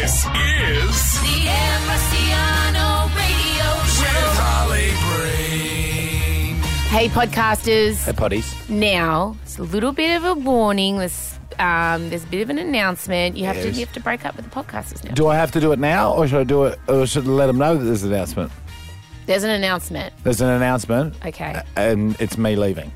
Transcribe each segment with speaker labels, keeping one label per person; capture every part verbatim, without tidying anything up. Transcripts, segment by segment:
Speaker 1: This is
Speaker 2: The Ambrosiano Radio Show.
Speaker 1: with Harley Breen.
Speaker 3: Hey, podcasters.
Speaker 4: Hey, potties.
Speaker 3: Now, it's a little bit of a warning. There's, um, there's a bit of an announcement. You have to
Speaker 4: Yes.
Speaker 3: you have to break up with the podcasters now.
Speaker 4: Do I have to do it now, or should I do it, or should I let them know that there's an announcement?
Speaker 3: There's an announcement.
Speaker 4: There's an announcement,
Speaker 3: Okay.
Speaker 4: and it's me leaving.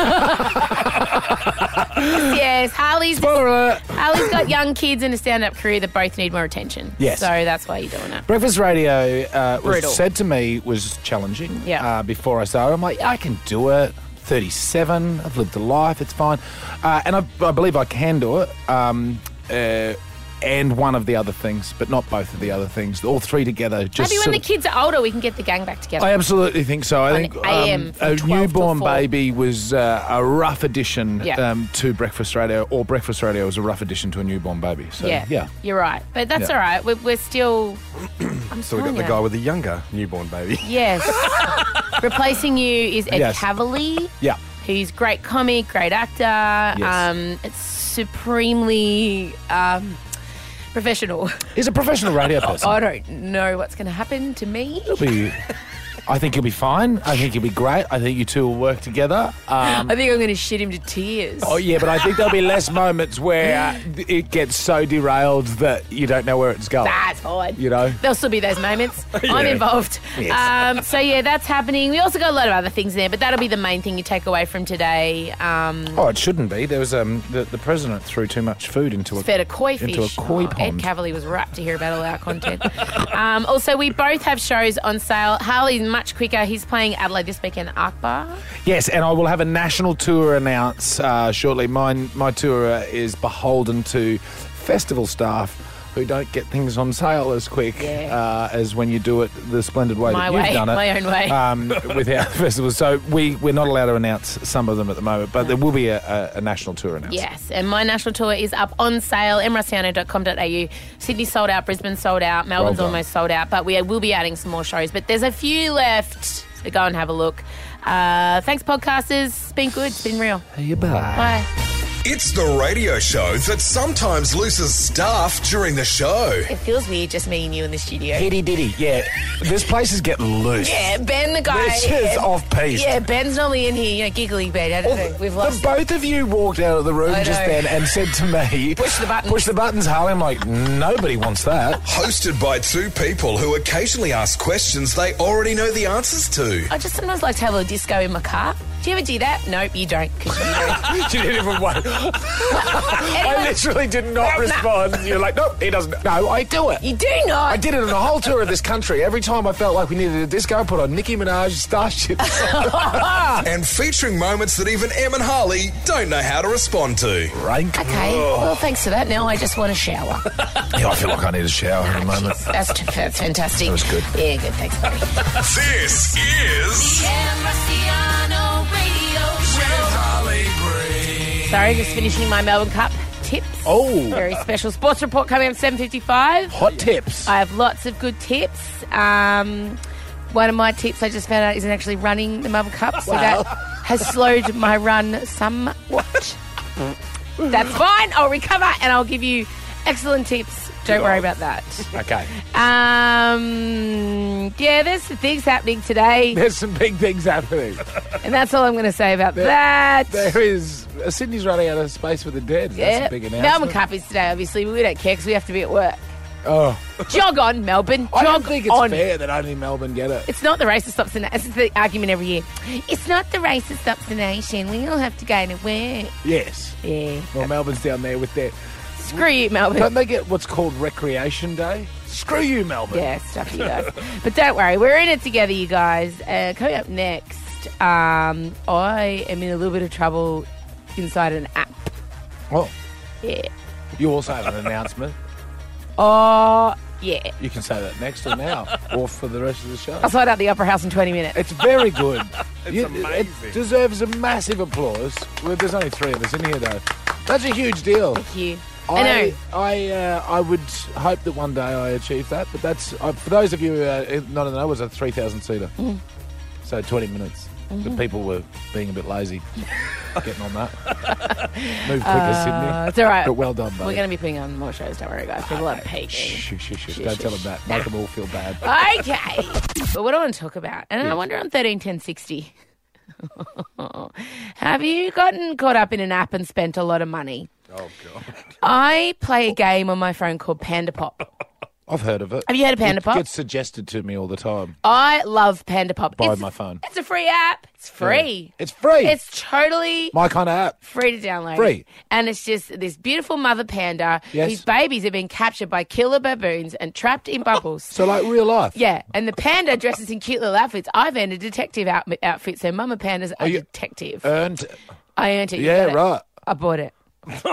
Speaker 3: Yes, Harley's
Speaker 4: Spoiler alert.
Speaker 3: Harley's got young kids and a stand-up career that both need more attention.
Speaker 4: Yes.
Speaker 3: So that's why you're doing it.
Speaker 4: Breakfast radio uh, was
Speaker 3: Brutal.
Speaker 4: said to me was challenging.
Speaker 3: Yeah.
Speaker 4: Uh, before I started, I'm like, I can do it. thirty-seven. I've lived a life. It's fine, uh, and I, I believe I can do it. Um, uh, and one of the other things, but not both of the other things. All three together. Just
Speaker 3: Maybe when
Speaker 4: sort
Speaker 3: the
Speaker 4: of-
Speaker 3: kids are older, we can get the gang back together.
Speaker 4: I absolutely think so. I
Speaker 3: On
Speaker 4: think
Speaker 3: A M
Speaker 4: um,
Speaker 3: from
Speaker 4: a
Speaker 3: twelve till
Speaker 4: newborn
Speaker 3: four.
Speaker 4: baby was uh, a rough addition
Speaker 3: Yeah.
Speaker 4: um, to breakfast radio, or breakfast radio was a rough addition to a newborn baby. So
Speaker 3: yeah,
Speaker 4: yeah,
Speaker 3: you're right. But that's
Speaker 4: Yeah.
Speaker 3: all right. We're, we're still. I'm
Speaker 5: So we got
Speaker 3: telling
Speaker 5: the
Speaker 3: you.
Speaker 5: guy with the younger newborn baby.
Speaker 3: Yes. Replacing you is Ed
Speaker 4: Yes.
Speaker 3: Cavalier.
Speaker 4: yeah.
Speaker 3: He's great comic, great actor.
Speaker 4: Yes.
Speaker 3: Um, it's supremely um, professional.
Speaker 4: He's a professional radio person.
Speaker 3: I don't know what's going to happen to me.
Speaker 4: He'll be, I think he'll be fine. I think he'll be great. I think you two will work together. Um,
Speaker 3: I think I'm going to shit him to tears.
Speaker 4: oh yeah, but I think there'll be less moments where uh, it gets so derailed that you don't know where it's going.
Speaker 3: That's fine.
Speaker 4: You know.
Speaker 3: There'll still be those moments. I'm
Speaker 4: Yeah.
Speaker 3: involved.
Speaker 4: Yes.
Speaker 3: Um, so, yeah, that's happening. We also got a lot of other things there, but that'll be the main thing you take away from today. Um,
Speaker 4: Oh, it shouldn't be. There was um the, the president threw too much food into a
Speaker 3: fed a koi fish.
Speaker 4: into a koi
Speaker 3: Oh, Ed
Speaker 4: pond.
Speaker 3: Cavalier was rapt to hear about all our content. um, also, we both have shows on sale. Harley's much quicker. He's playing Adelaide this weekend, Akbar.
Speaker 4: Yes, and I will have a national tour announce uh, shortly. Mine, my tour uh, is beholden to festival staff who don't get things on sale as quick
Speaker 3: Yeah.
Speaker 4: uh, as when you do it the splendid way
Speaker 3: My
Speaker 4: that you've
Speaker 3: way,
Speaker 4: done it.
Speaker 3: my own way.
Speaker 4: Um, with our festivals. So we, we're not allowed to announce some of them at the moment, but there will be a, a, a national tour announced.
Speaker 3: Yes, and my national tour is up on sale, m rossiano dot com dot a u. Sydney sold out, Brisbane sold out, Melbourne's
Speaker 4: done.
Speaker 3: almost sold out, but we will be adding some more shows. But there's a few left, so go and have a look. Uh, thanks, podcasters. It's been good. It's been real.
Speaker 4: Hey, you bye.
Speaker 3: Bye.
Speaker 1: It's the radio show that sometimes loses staff during the show.
Speaker 3: It feels weird just me and you in the studio.
Speaker 4: Hitty ditty, yeah. This place is getting loose.
Speaker 3: Yeah, Ben, the guy.
Speaker 4: This is off-piste.
Speaker 3: Yeah, Ben's normally in here, you know, giggly Ben. I don't know. We've
Speaker 4: The
Speaker 3: lost.
Speaker 4: both of you walked out of the room
Speaker 3: I
Speaker 4: just
Speaker 3: know.
Speaker 4: then and said to me,
Speaker 3: Push the button.
Speaker 4: Push the buttons, Harley. I'm like, nobody wants that.
Speaker 1: Hosted by two people who occasionally ask questions they already know the answers to.
Speaker 3: I just sometimes like to have a little disco in my car. Do you ever do that? Nope, you don't. 'Cause you don't.
Speaker 4: You didn't even wait. I literally did not respond. You're like, nope, he doesn't. No, I do it.
Speaker 3: You do not.
Speaker 4: I did it on a whole tour of this country. Every time I felt like we needed a disco, I put on Nicki Minaj, Starship.
Speaker 1: And featuring moments that even Em and Harley don't know how to respond to.
Speaker 4: Rank.
Speaker 3: Okay, well, thanks for that. Now I just want a shower.
Speaker 4: Yeah, I feel like I need a shower in a moment.
Speaker 3: That's, that's fantastic.
Speaker 4: That was good.
Speaker 3: Yeah, good. Thanks, buddy.
Speaker 1: This is
Speaker 2: The Ambrosiano Radio Show.
Speaker 1: Harley Breen.
Speaker 3: Sorry, just finishing my Melbourne Cup tips.
Speaker 4: Oh,
Speaker 3: Very special sports report coming up at seven fifty-five.
Speaker 4: hot tips.
Speaker 3: I have lots of good tips. Um, one of my tips I just found out isn't actually running the Melbourne Cup, so
Speaker 4: Wow.
Speaker 3: that has slowed my run somewhat. That's fine. I'll recover and I'll give you excellent tips. Don't worry about that.
Speaker 4: Okay.
Speaker 3: Um, yeah, there's some things happening today,
Speaker 4: There's some big things happening.
Speaker 3: and that's all I'm going to say about that.
Speaker 4: There is. Uh, Sydney's running out of space for the dead. That's
Speaker 3: Yeah,
Speaker 4: a big announcement.
Speaker 3: Melbourne Cup is today, obviously, but we don't care because we have to be at work.
Speaker 4: Oh.
Speaker 3: Jog on, Melbourne.
Speaker 4: I
Speaker 3: Jog
Speaker 4: don't think it's
Speaker 3: on.
Speaker 4: fair that only Melbourne get it.
Speaker 3: It's not the race that stops the nation. It's the argument every year. It's not the race that stops the nation. We all have to go to work.
Speaker 4: Yes.
Speaker 3: Yeah.
Speaker 4: Well, Melbourne's down there with their...
Speaker 3: Screw you, Melbourne.
Speaker 4: Don't they get what's called Recreation Day? Screw you, Melbourne.
Speaker 3: Yeah, stuff you guys. But don't worry, we're in it together, you guys. Uh, coming up next, um, I am in a little bit of trouble inside an app.
Speaker 4: Oh,
Speaker 3: Yeah.
Speaker 4: you also have an announcement.
Speaker 3: Oh, yeah.
Speaker 4: You can say that next or now, or for the rest of the show.
Speaker 3: I'll sort out the Opera House in twenty minutes.
Speaker 4: It's very good. it's
Speaker 5: amazing.
Speaker 4: It deserves a massive applause. Well, there's only three of us in here, though. That's a huge deal.
Speaker 3: Thank you. I know.
Speaker 4: I uh, I would hope that one day I achieve that, but that's uh, for those of you uh, not in the know, it was a three thousand seater,
Speaker 3: Mm.
Speaker 4: so twenty minutes. But people were being a bit lazy getting on that. Move quicker, Sydney.
Speaker 3: Uh, it's all right.
Speaker 4: But well done, buddy.
Speaker 3: We're going to be putting on more shows, don't worry, guys. People are peaking.
Speaker 4: Shh, shh, shh, shh.
Speaker 3: Shh,
Speaker 4: Don't
Speaker 3: shh,
Speaker 4: tell them
Speaker 3: shh.
Speaker 4: that. Make them all feel bad.
Speaker 3: Okay. But what I want to talk about, and I wonder on thirteen ten sixty, have you gotten caught up in an app and spent a lot of money?
Speaker 5: Oh, God.
Speaker 3: I play a game on my phone called Panda Pop.
Speaker 4: I've heard of it.
Speaker 3: Have you heard of Panda
Speaker 4: It
Speaker 3: Pop?
Speaker 4: gets suggested to me all the time
Speaker 3: I love Panda Pop.
Speaker 4: by
Speaker 3: it's,
Speaker 4: my phone.
Speaker 3: It's a free app. It's free.
Speaker 4: Yeah. It's free.
Speaker 3: It's totally
Speaker 4: my kind of app.
Speaker 3: free to download.
Speaker 4: Free.
Speaker 3: And it's just this beautiful mother panda
Speaker 4: Yes.
Speaker 3: whose babies have been captured by killer baboons and trapped in bubbles.
Speaker 4: So like real life.
Speaker 3: Yeah, and the panda dresses in cute little outfits. I've earned a detective out- outfit, so Mama Panda's a
Speaker 4: you-
Speaker 3: detective.
Speaker 4: Earned.
Speaker 3: I earned it. You
Speaker 4: Yeah,
Speaker 3: got it.
Speaker 4: right.
Speaker 3: I bought it. so,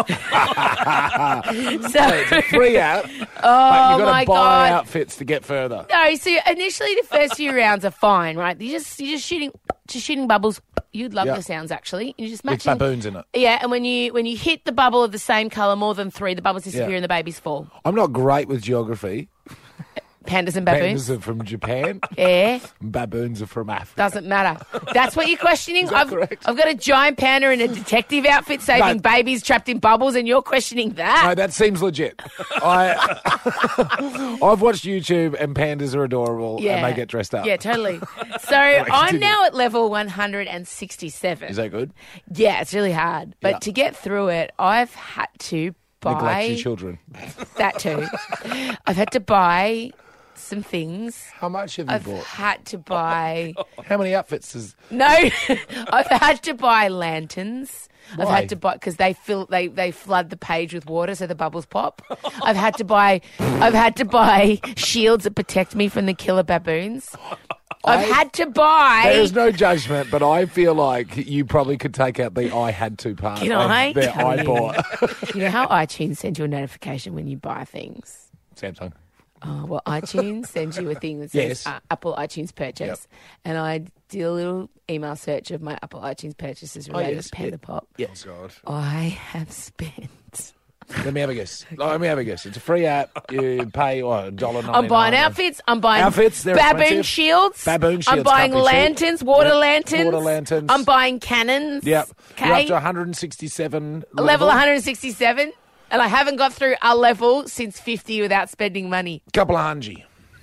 Speaker 4: It's a free app.
Speaker 3: oh
Speaker 4: but you've got
Speaker 3: my
Speaker 4: to buy
Speaker 3: God.
Speaker 4: outfits to get further.
Speaker 3: No, so initially the first few rounds are fine, right? You just you're just shooting, just shooting bubbles. You'd love
Speaker 4: Yeah.
Speaker 3: the sounds actually. You just
Speaker 4: With
Speaker 3: matching.
Speaker 4: baboons in it.
Speaker 3: Yeah, and when you when you hit the bubble of the same colour more than three, the bubbles disappear
Speaker 4: Yeah.
Speaker 3: and the babies fall.
Speaker 4: I'm not great with geography.
Speaker 3: Pandas and baboons.
Speaker 4: Pandas are from Japan.
Speaker 3: Yeah,
Speaker 4: Baboons are from Africa.
Speaker 3: doesn't matter. That's what you're questioning.
Speaker 4: that
Speaker 3: I've,
Speaker 4: correct?
Speaker 3: I've got a giant panda in a detective outfit saving
Speaker 4: No.
Speaker 3: babies trapped in bubbles, and you're questioning that.
Speaker 4: No, that seems legit. I, I've watched YouTube and pandas are adorable and they get dressed up.
Speaker 3: Yeah, totally. So I'm
Speaker 4: continue.
Speaker 3: now at level one hundred sixty-seven.
Speaker 4: Is that good?
Speaker 3: Yeah, it's really hard. But
Speaker 4: Yeah.
Speaker 3: to get through it, I've had to
Speaker 4: Neglect
Speaker 3: buy
Speaker 4: your children.
Speaker 3: that too. I've had to buy some things.
Speaker 4: How much have you
Speaker 3: I've
Speaker 4: bought?
Speaker 3: had to buy
Speaker 4: How many outfits is...
Speaker 3: no. I've had to buy lanterns. I've
Speaker 4: Why?
Speaker 3: had to buy because they fill they they flood the page with water so the bubbles pop. I've had to buy I've had to buy shields that protect me from the killer baboons. I've
Speaker 4: I-
Speaker 3: had to buy.
Speaker 4: There's no judgment, but I feel like you probably could take out the I had to part
Speaker 3: Can
Speaker 4: of
Speaker 3: I
Speaker 4: the
Speaker 3: tell
Speaker 4: I
Speaker 3: you?
Speaker 4: bought.
Speaker 3: You know how iTunes sends you a notification when you buy things?
Speaker 4: Samsung.
Speaker 3: Oh, well, iTunes sends you a thing that says
Speaker 4: Yes.
Speaker 3: uh, Apple iTunes purchase.
Speaker 4: Yep.
Speaker 3: And I did a little email search of my Apple iTunes purchases related
Speaker 4: Oh, yes.
Speaker 3: to Panda
Speaker 4: Yeah.
Speaker 3: Pop.
Speaker 4: Yes.
Speaker 5: God.
Speaker 3: I have spent.
Speaker 4: Let me have a guess. Let me have a guess. It's a free app. You pay what, one dollar ninety-nine.
Speaker 3: I'm buying outfits. I'm buying
Speaker 4: Outfits, they're
Speaker 3: baboon
Speaker 4: expensive.
Speaker 3: shields.
Speaker 4: Baboon
Speaker 3: I'm
Speaker 4: shields
Speaker 3: buying
Speaker 4: can't be cheap.
Speaker 3: lanterns, water
Speaker 4: Yep.
Speaker 3: lanterns.
Speaker 4: Water lanterns.
Speaker 3: I'm buying cannons.
Speaker 4: Yep. You're
Speaker 3: Okay.
Speaker 4: up to one hundred sixty-seven.
Speaker 3: level one hundred sixty-seven. And I haven't got through a level since fifty without spending money.
Speaker 4: Couple of hundred.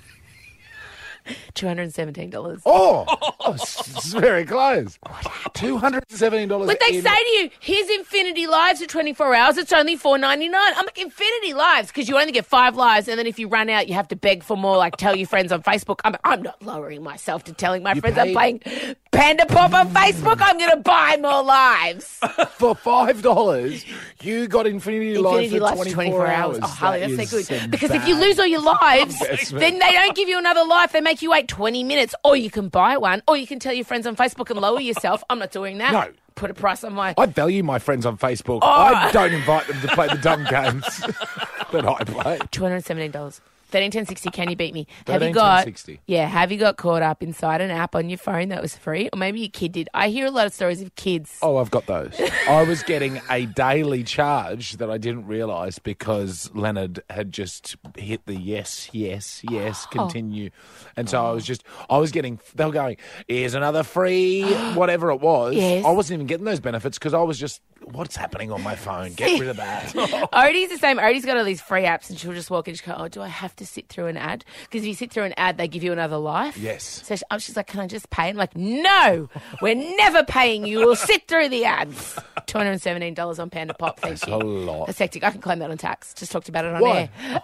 Speaker 3: two hundred seventeen dollars.
Speaker 4: Oh, oh it's very close. two hundred seventeen dollars.
Speaker 3: But they
Speaker 4: in,
Speaker 3: say to you, here's Infinity Lives for twenty-four hours. It's only four ninety-nine. I'm like, Infinity Lives, because you only get five lives, and then if you run out, you have to beg for more, like tell your friends on Facebook. I'm, I'm not lowering myself to telling my
Speaker 4: You
Speaker 3: friends I'm
Speaker 4: paid-
Speaker 3: playing Panda Pop on Facebook. I'm going to buy more lives.
Speaker 4: for five dollars, you got Infinity,
Speaker 3: Infinity
Speaker 4: Life
Speaker 3: Lives
Speaker 4: for
Speaker 3: for twenty-four hours. Oh, Harley,
Speaker 4: That
Speaker 3: that's so
Speaker 4: is
Speaker 3: good.
Speaker 4: some
Speaker 3: Because if
Speaker 4: bad
Speaker 3: you lose all your lives,
Speaker 4: investment.
Speaker 3: then they don't give you another life. They make you wait twenty minutes, or you can buy one, or you can tell your friends on Facebook and lower yourself. I'm not doing that.
Speaker 4: No.
Speaker 3: Put a price on my...
Speaker 4: I value my friends on Facebook.
Speaker 3: Oh.
Speaker 4: I don't invite them to play the dumb games that I play.
Speaker 3: two hundred seventeen dollars. thirteen ten sixty, can you beat me? Have you
Speaker 4: thirteen ten
Speaker 3: got
Speaker 4: sixty.
Speaker 3: Yeah, have you got caught up inside an app on your phone that was free? Or maybe your kid did. I hear a lot of stories of kids.
Speaker 4: Oh, I've got those. I was getting a daily charge that I didn't realise because Leonard had just hit the yes, yes, yes, continue. And so I was just, I was getting, they were going, here's another free, whatever it was.
Speaker 3: Yes.
Speaker 4: I wasn't even getting those benefits because I was just, what's happening on my phone? Get rid of that.
Speaker 3: Odie's the same. Odie's got all these free apps and she'll just walk in and she'll go, oh, do I have to sit through an ad? Because if you sit through an ad, they give you another life.
Speaker 4: Yes.
Speaker 3: So she, oh, she's like, can I just pay? I'm like, no, we're never paying you. We'll sit through the ads. two hundred seventeen dollars on Panda Pop. Thank
Speaker 4: That's
Speaker 3: you.
Speaker 4: a lot.
Speaker 3: That's hectic. I can claim that on tax. Just talked about it on
Speaker 4: Why?
Speaker 3: air.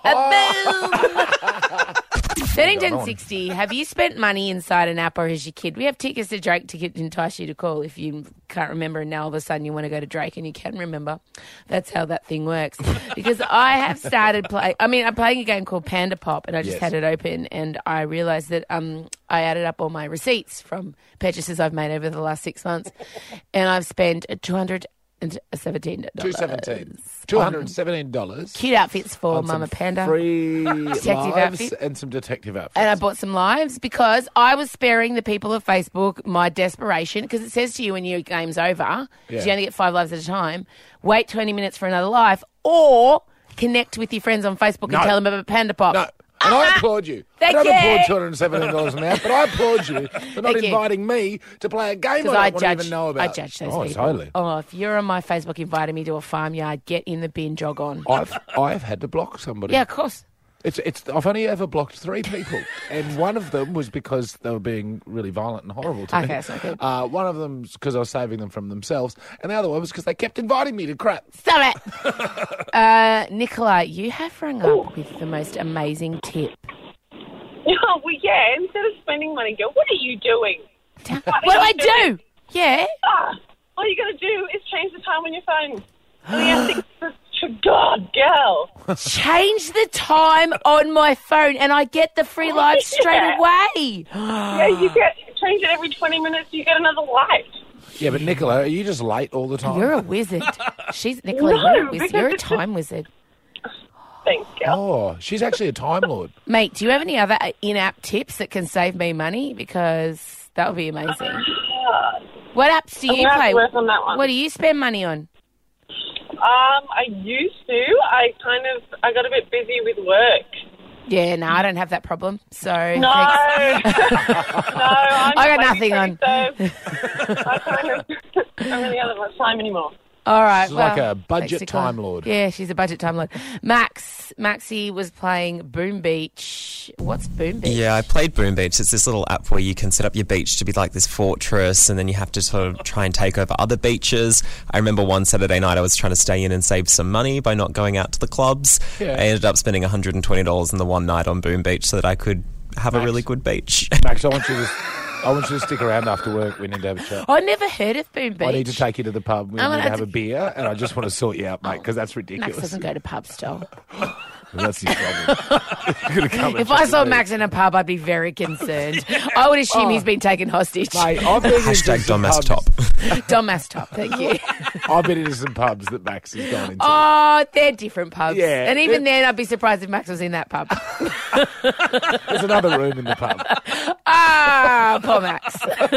Speaker 3: A boom. thirteen ten sixty. Have you spent money inside an app or has your kid? We have tickets to Drake to get, entice you to call if you can't remember and now all of a sudden you want to go to Drake and you can remember. That's how that thing works. Because I have started playing, I mean, I'm playing a game called Panda Pop and I just
Speaker 4: Yes.
Speaker 3: had it open and I realised that um, I added up all my receipts from purchases I've made over the last six months and I've spent two hundred seventeen dollars.
Speaker 4: two seventeen. two hundred seventeen dollars.
Speaker 3: Cute outfits for
Speaker 4: on
Speaker 3: Mama
Speaker 4: some
Speaker 3: Panda.
Speaker 4: Free
Speaker 3: Detective
Speaker 4: lives
Speaker 3: outfit.
Speaker 4: and some detective outfits.
Speaker 3: And I bought some lives because I was sparing the people of Facebook my desperation because it says to you when your game's over, 'cause
Speaker 4: Yeah.
Speaker 3: you only get five lives at a time, wait twenty minutes for another life or connect with your friends on Facebook
Speaker 4: No.
Speaker 3: and tell them about Panda Pop.
Speaker 4: No. And I applaud you.
Speaker 3: Thank
Speaker 4: I don't
Speaker 3: you.
Speaker 4: applaud two hundred seventeen dollars an hour, but I applaud you for not
Speaker 3: Thank you.
Speaker 4: inviting me to play a game I
Speaker 3: Because
Speaker 4: don't
Speaker 3: I
Speaker 4: want to
Speaker 3: judge,
Speaker 4: even know about.
Speaker 3: I judge those
Speaker 4: oh,
Speaker 3: people.
Speaker 4: totally.
Speaker 3: Oh, if you're on my Facebook inviting me to a farmyard, get in the bin, jog on.
Speaker 4: I've I've had to block somebody.
Speaker 3: Yeah, of course.
Speaker 4: It's it's. I've only ever blocked three people, and one of them was because they were being really violent and horrible to
Speaker 3: Okay,
Speaker 4: me.
Speaker 3: that's not good.
Speaker 4: Uh, one of them because I was saving them from themselves, and the other one was because they kept inviting me to crap.
Speaker 3: Stop it. uh, Nicola, you have rung up with the most amazing tip.
Speaker 6: Oh, well, yeah, instead of spending money, go, what are you doing?
Speaker 3: What do I do? Yeah.
Speaker 6: Ah, all you got to do is change the time on your phone. And you think, God, girl.
Speaker 3: Change the time on my phone and I get the free live straight
Speaker 6: Yeah.
Speaker 3: away.
Speaker 6: Yeah, you get change it every twenty minutes, you get another light.
Speaker 4: Yeah, but Nicola, are you just late all the time?
Speaker 3: You're a wizard. She's Nicola,
Speaker 6: No,
Speaker 3: you're a wizard.
Speaker 6: because
Speaker 3: You're a
Speaker 6: it's just-
Speaker 3: time wizard.
Speaker 6: Thanks, girl.
Speaker 4: Oh, she's actually a time lord.
Speaker 3: Mate, do you have any other in-app tips that can save me money? Because that would be amazing. What apps do
Speaker 6: I'm
Speaker 3: you
Speaker 6: gonna have
Speaker 3: play?
Speaker 6: to work on that one.
Speaker 3: What do you spend money on?
Speaker 6: Um, I used to. I kind of, I got a bit busy with work.
Speaker 3: Yeah, no, I don't have that problem. So
Speaker 6: No,
Speaker 3: thanks.
Speaker 6: no, I'm
Speaker 3: I got
Speaker 6: lazy,
Speaker 3: nothing on.
Speaker 6: So I kind of don't really have that much time anymore.
Speaker 3: All right.
Speaker 4: She's
Speaker 3: well,
Speaker 4: like a budget
Speaker 3: thanks, Nicola.
Speaker 4: time lord.
Speaker 3: Yeah, she's a budget time lord. Max, Maxie was playing Boom Beach. What's Boom Beach?
Speaker 7: Yeah, I played Boom Beach. It's this little app where you can set up your beach to be like this fortress, and then you have to sort of try and take over other beaches. I remember one Saturday night I was trying to stay in and save some money by not going out to the clubs.
Speaker 4: Yeah.
Speaker 7: I ended up spending one hundred twenty dollars in the one night on Boom Beach so that I could have
Speaker 4: Max.
Speaker 7: a really good beach.
Speaker 4: Max, I want you to. I want you to stick around after work. We need to have a chat.
Speaker 3: I never heard of Boom Beach.
Speaker 4: I need to take you to the pub. We
Speaker 3: I'm
Speaker 4: need
Speaker 3: gonna
Speaker 4: to
Speaker 3: have
Speaker 4: have a
Speaker 3: to-
Speaker 4: beer, and I just want to sort you out, mate, because that's
Speaker 3: Max
Speaker 4: ridiculous.
Speaker 3: doesn't go to pubs, still.
Speaker 4: That's his problem. You're gonna come and
Speaker 3: If I
Speaker 4: chat
Speaker 3: saw
Speaker 4: to me.
Speaker 3: Max in a pub, I'd be very concerned. I would assume
Speaker 4: Oh.
Speaker 3: he's been taken hostage.
Speaker 4: Mate, I've been into
Speaker 7: Hashtag
Speaker 4: some
Speaker 7: Don Mass
Speaker 4: pubs-
Speaker 7: Top.
Speaker 3: Don Mastop, thank you.
Speaker 4: I've been into some pubs that Max has gone into.
Speaker 3: Oh, they're different pubs.
Speaker 4: Yeah,
Speaker 3: and even
Speaker 4: they're-
Speaker 3: then, I'd be surprised if Max was in that pub.
Speaker 4: There's another room in the pub.
Speaker 3: Ah, poor Max.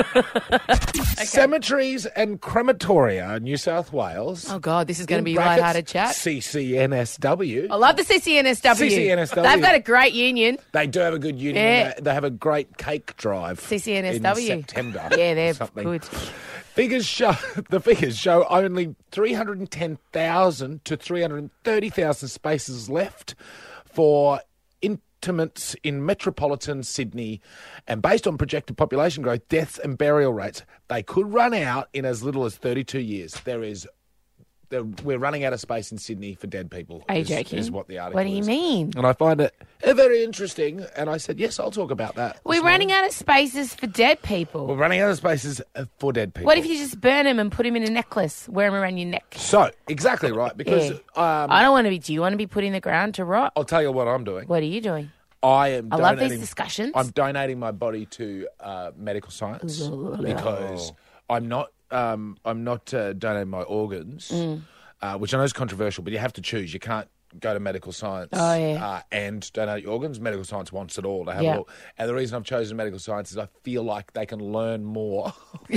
Speaker 4: Cemeteries and crematoria, New South Wales.
Speaker 3: Oh, God, this is going to
Speaker 4: In
Speaker 3: be
Speaker 4: brackets,
Speaker 3: lighthearted chat.
Speaker 4: C C N S W.
Speaker 3: I love the C C N S W.
Speaker 4: C C N S W.
Speaker 3: They've got a great union.
Speaker 4: They do have a good union.
Speaker 3: Yeah.
Speaker 4: They, they have a great cake drive.
Speaker 3: C C N S W.
Speaker 4: In September.
Speaker 3: Yeah, they're
Speaker 4: something.
Speaker 3: good.
Speaker 4: Figures show the figures show only three hundred ten thousand to three hundred thirty thousand spaces left for intimates in metropolitan Sydney, and based on projected population growth, deaths and burial rates, they could run out in as little as thirty-two years. There is. there- We're running out of space in Sydney for dead people.
Speaker 3: Are you
Speaker 4: is,
Speaker 3: joking?
Speaker 4: is what the article
Speaker 3: What do you
Speaker 4: is.
Speaker 3: mean?
Speaker 4: And I find it uh, very interesting. And I said, yes, I'll talk about that.
Speaker 3: We're
Speaker 4: this
Speaker 3: running
Speaker 4: morning.
Speaker 3: out of spaces for dead people.
Speaker 4: We're running out of spaces uh, for dead people.
Speaker 3: What if you just burn him and put him in a necklace, wear him around your neck?
Speaker 4: So, exactly right. Because
Speaker 3: Yeah.
Speaker 4: um,
Speaker 3: I don't want to be. Do you want to be put in the ground to rot?
Speaker 4: I'll tell you what I'm doing.
Speaker 3: What are you doing?
Speaker 4: I am
Speaker 3: I love
Speaker 4: donating,
Speaker 3: these discussions.
Speaker 4: I'm donating my body to uh, medical science because I'm not um, I'm not uh, donating my organs,
Speaker 3: Mm.
Speaker 4: uh, which I know is controversial, but you have to choose. You can't go to medical science
Speaker 3: Oh, yeah.
Speaker 4: uh, and donate your organs. Medical science wants it all. To have
Speaker 3: Yeah.
Speaker 4: it all. And the reason I've chosen medical science is I feel like they can learn more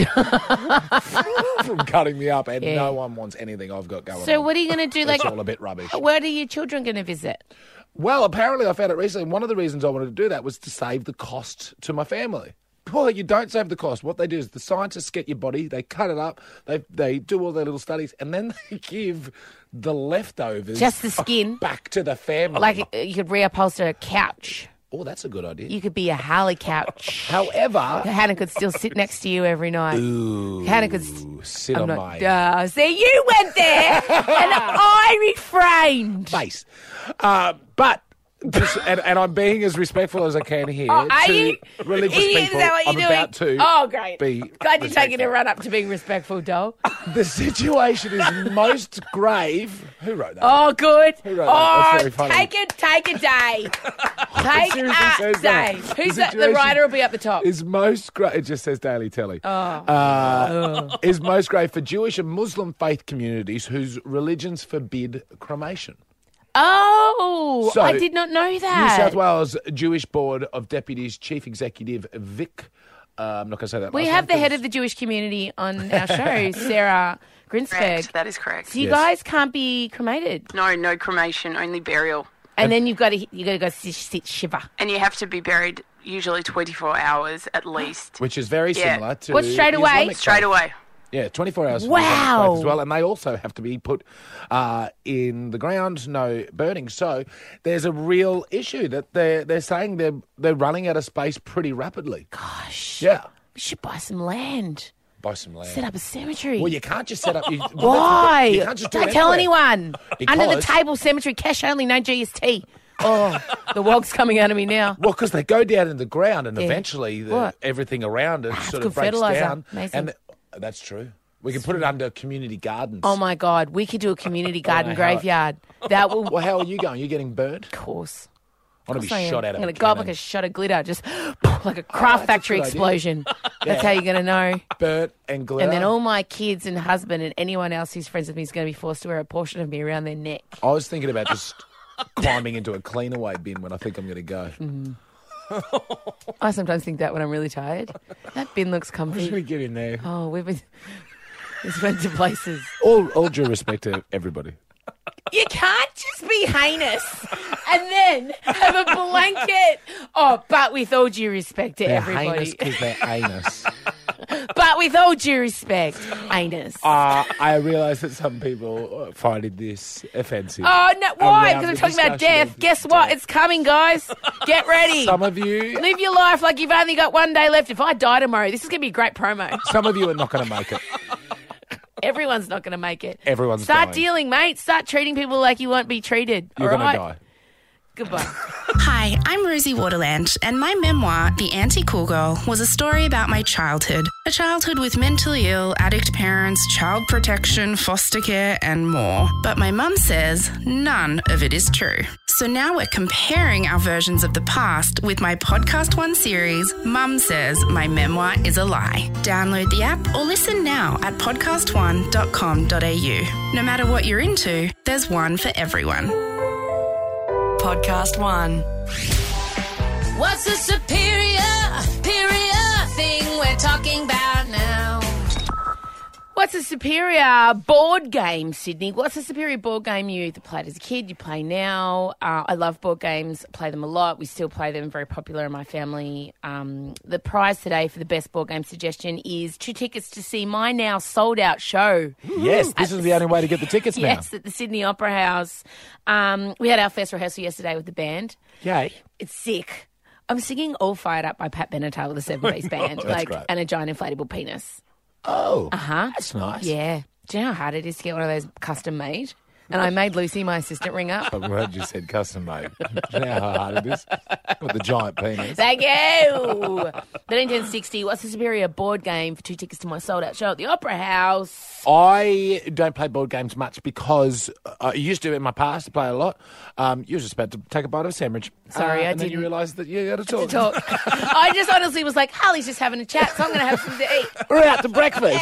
Speaker 4: from cutting me up, and
Speaker 3: Yeah.
Speaker 4: no one wants anything I've got going on.
Speaker 3: So what are you going to do?
Speaker 4: It's
Speaker 3: Like,
Speaker 4: all a bit rubbish.
Speaker 3: where are your children going to visit?
Speaker 4: Well, apparently I found it recently. One of the reasons I wanted to do that was to save the cost to my family. Well, you don't save the cost. What they do is the scientists get your body, they cut it up, they they do all their little studies, and then they give the leftovers
Speaker 3: Just the skin?
Speaker 4: back to the family.
Speaker 3: Like, uh, you could reupholster a couch.
Speaker 4: oh, that's a good idea.
Speaker 3: You could be a Harley couch.
Speaker 4: However,
Speaker 3: Hannah could still sit next to you every night.
Speaker 4: ooh,
Speaker 3: Hannah could. St-
Speaker 4: sit
Speaker 3: I'm
Speaker 4: on
Speaker 3: not.
Speaker 4: my
Speaker 3: Uh, see, you went there, and I refrained.
Speaker 4: face. Uh, but. Just, and, and I'm being as respectful as I can here
Speaker 3: Oh, are
Speaker 4: to
Speaker 3: you?
Speaker 4: religious
Speaker 3: Is
Speaker 4: people.
Speaker 3: that what
Speaker 4: I'm
Speaker 3: you're doing?
Speaker 4: about to
Speaker 3: Oh, great.
Speaker 4: be
Speaker 3: Glad you're taking a
Speaker 4: respectful.
Speaker 3: run up to being respectful, doll.
Speaker 4: The situation is most grave. Who wrote that?
Speaker 3: Oh, good.
Speaker 4: Who wrote that?
Speaker 3: Oh,
Speaker 4: That's very funny.
Speaker 3: take it, take a day. Take
Speaker 4: seriously
Speaker 3: a
Speaker 4: says
Speaker 3: day.
Speaker 4: that.
Speaker 3: Who's
Speaker 4: The
Speaker 3: that? The
Speaker 4: situation
Speaker 3: writer will be up the top.
Speaker 4: Is most great. It just says Daily Telly. Oh. Uh, Is most great for Jewish and Muslim faith communities whose religions forbid cremation.
Speaker 3: Oh,
Speaker 4: So,
Speaker 3: I did not know that.
Speaker 4: New South Wales Jewish Board of Deputies Chief Executive Vic. Uh, I'm not going to say that.
Speaker 3: We
Speaker 4: last
Speaker 3: have
Speaker 4: name
Speaker 3: the head
Speaker 4: 'cause-
Speaker 3: of the Jewish community on our show, Sarah Grinsberg.
Speaker 8: Correct, that is correct.
Speaker 3: So you
Speaker 4: Yes.
Speaker 3: guys can't be cremated.
Speaker 8: No, no cremation, only burial.
Speaker 3: And then you've got to you got to go sit, sit shiver.
Speaker 8: And you have to be buried usually twenty-four hours at least.
Speaker 4: Which is very
Speaker 8: Yeah.
Speaker 4: similar to
Speaker 3: What, straight
Speaker 4: the
Speaker 3: away?
Speaker 4: Islamic
Speaker 8: Straight
Speaker 4: faith.
Speaker 8: away.
Speaker 4: Yeah, twenty-four hours. for
Speaker 3: Wow.
Speaker 4: the Islamic faith as well, and they also have to be put uh, in the ground, no burning. So there's a real issue that they're they're saying they're they're running out of space pretty rapidly.
Speaker 3: Gosh.
Speaker 4: Yeah,
Speaker 3: We should buy some land.
Speaker 4: buy some land.
Speaker 3: Set up a cemetery.
Speaker 4: Well, you can't just set up. You, well, that's the
Speaker 3: Why?
Speaker 4: thing, You can't just do
Speaker 3: Don't
Speaker 4: it
Speaker 3: tell
Speaker 4: anywhere.
Speaker 3: anyone. Under the
Speaker 4: Because-
Speaker 3: table cemetery, cash only, no G S T. Oh, the wog's coming out of me now.
Speaker 4: Well, because they go down in the ground, and
Speaker 3: Yeah.
Speaker 4: eventually the,
Speaker 3: What?
Speaker 4: everything around it sort
Speaker 3: good
Speaker 4: of breaks
Speaker 3: fertiliser.
Speaker 4: down.
Speaker 3: Amazing.
Speaker 4: And the- that's true. We can put it under community gardens.
Speaker 3: Oh my God, we could do a community garden
Speaker 4: know how it-
Speaker 3: graveyard. That will,
Speaker 4: Well, how are you going? You getting burnt?
Speaker 3: of course.
Speaker 4: I want to be
Speaker 3: I am.
Speaker 4: shot out
Speaker 3: I'm
Speaker 4: of
Speaker 3: going
Speaker 4: a
Speaker 3: to go up
Speaker 4: cannon.
Speaker 3: like a shot of glitter, just like a craft
Speaker 4: that's a
Speaker 3: factory
Speaker 4: good idea.
Speaker 3: explosion. That's how you're going to know.
Speaker 4: Burnt and glitter.
Speaker 3: And then all my kids and husband and anyone else who's friends with me is going to be forced to wear a portion of me around their neck.
Speaker 4: I was thinking about just climbing into a clean away bin when I think I'm going to go.
Speaker 3: I sometimes think that when I'm really tired. That bin looks
Speaker 4: I'm just
Speaker 3: comfy.
Speaker 4: going to get in there.
Speaker 3: Oh, we've been, we've been to places.
Speaker 4: All, all due respect to everybody.
Speaker 3: You can't just be heinous and then have a blanket. Oh, but with all due respect to
Speaker 4: They're
Speaker 3: everybody.
Speaker 4: heinous because they're anus.
Speaker 3: But with all due respect, anus.
Speaker 4: Uh, I realise that some people find this offensive.
Speaker 3: Oh, no, why?
Speaker 4: Around
Speaker 3: Because we're
Speaker 4: the
Speaker 3: talking about
Speaker 4: discussion
Speaker 3: death.
Speaker 4: of
Speaker 3: Guess
Speaker 4: death.
Speaker 3: what? It's coming, guys. Get ready.
Speaker 4: Some of you,
Speaker 3: Live your life like you've only got one day left. If I die tomorrow, this is going to be a great promo.
Speaker 4: some of you are not going to make it.
Speaker 3: Everyone's not going to make it.
Speaker 4: Everyone's
Speaker 3: Start
Speaker 4: dying.
Speaker 3: dealing, mate. Start treating people like you won't be treated.
Speaker 4: You're
Speaker 3: all
Speaker 4: going to
Speaker 3: right?
Speaker 4: die.
Speaker 3: Goodbye.
Speaker 9: Hi, I'm Rosie Waterland, and my memoir, The Anti-Cool Girl, was a story about my childhood. A childhood with mentally ill, addict parents, child protection, foster care, and more. But my mum says none of it is true. So now we're comparing our versions of the past with my Podcast One series, Mum Says My Memoir is a Lie. Download the app or listen now at podcast one dot com dot a u. No matter what you're into, there's one for everyone. Podcast One.
Speaker 2: What's the superior, superior thing we're talking about now?
Speaker 3: What's a superior board game, Sydney? What's a superior board game you either played as a kid, you play now? Uh, I love board games, play them a lot. We still play them, very popular in my family. Um, the prize today for the best board game suggestion is two tickets to see my now sold-out show.
Speaker 4: Yes, this is the only way to get the tickets now.
Speaker 3: Yes, at the Sydney Opera House. Um, we had our first rehearsal yesterday with the band.
Speaker 4: Yay.
Speaker 3: It's sick. I'm singing All Fired Up by Pat Benatar with a seven-piece band, like,
Speaker 4: great.
Speaker 3: and a giant inflatable penis.
Speaker 4: Oh,
Speaker 3: Uh-huh.
Speaker 4: that's nice.
Speaker 3: Yeah. Do you know how hard it is to get one of those custom made? And I made Lucy, my assistant, ring up.
Speaker 4: I'm glad you said custom made. Do you know how hard it is? With the giant penis.
Speaker 3: Thank you. thirteen ten sixty. What's the superior board game for two tickets to my sold-out show at the Opera House?
Speaker 4: I don't play board games much because I used to in my past to play a lot. Um, you were just about to take a bite of a sandwich.
Speaker 3: Sorry,
Speaker 4: uh,
Speaker 3: I
Speaker 4: and then you
Speaker 3: didn't.
Speaker 4: realised that you had to talk.
Speaker 3: To talk. I just honestly was like, Harley's just having a chat, so I'm going to have something to eat.
Speaker 4: We're out to breakfast.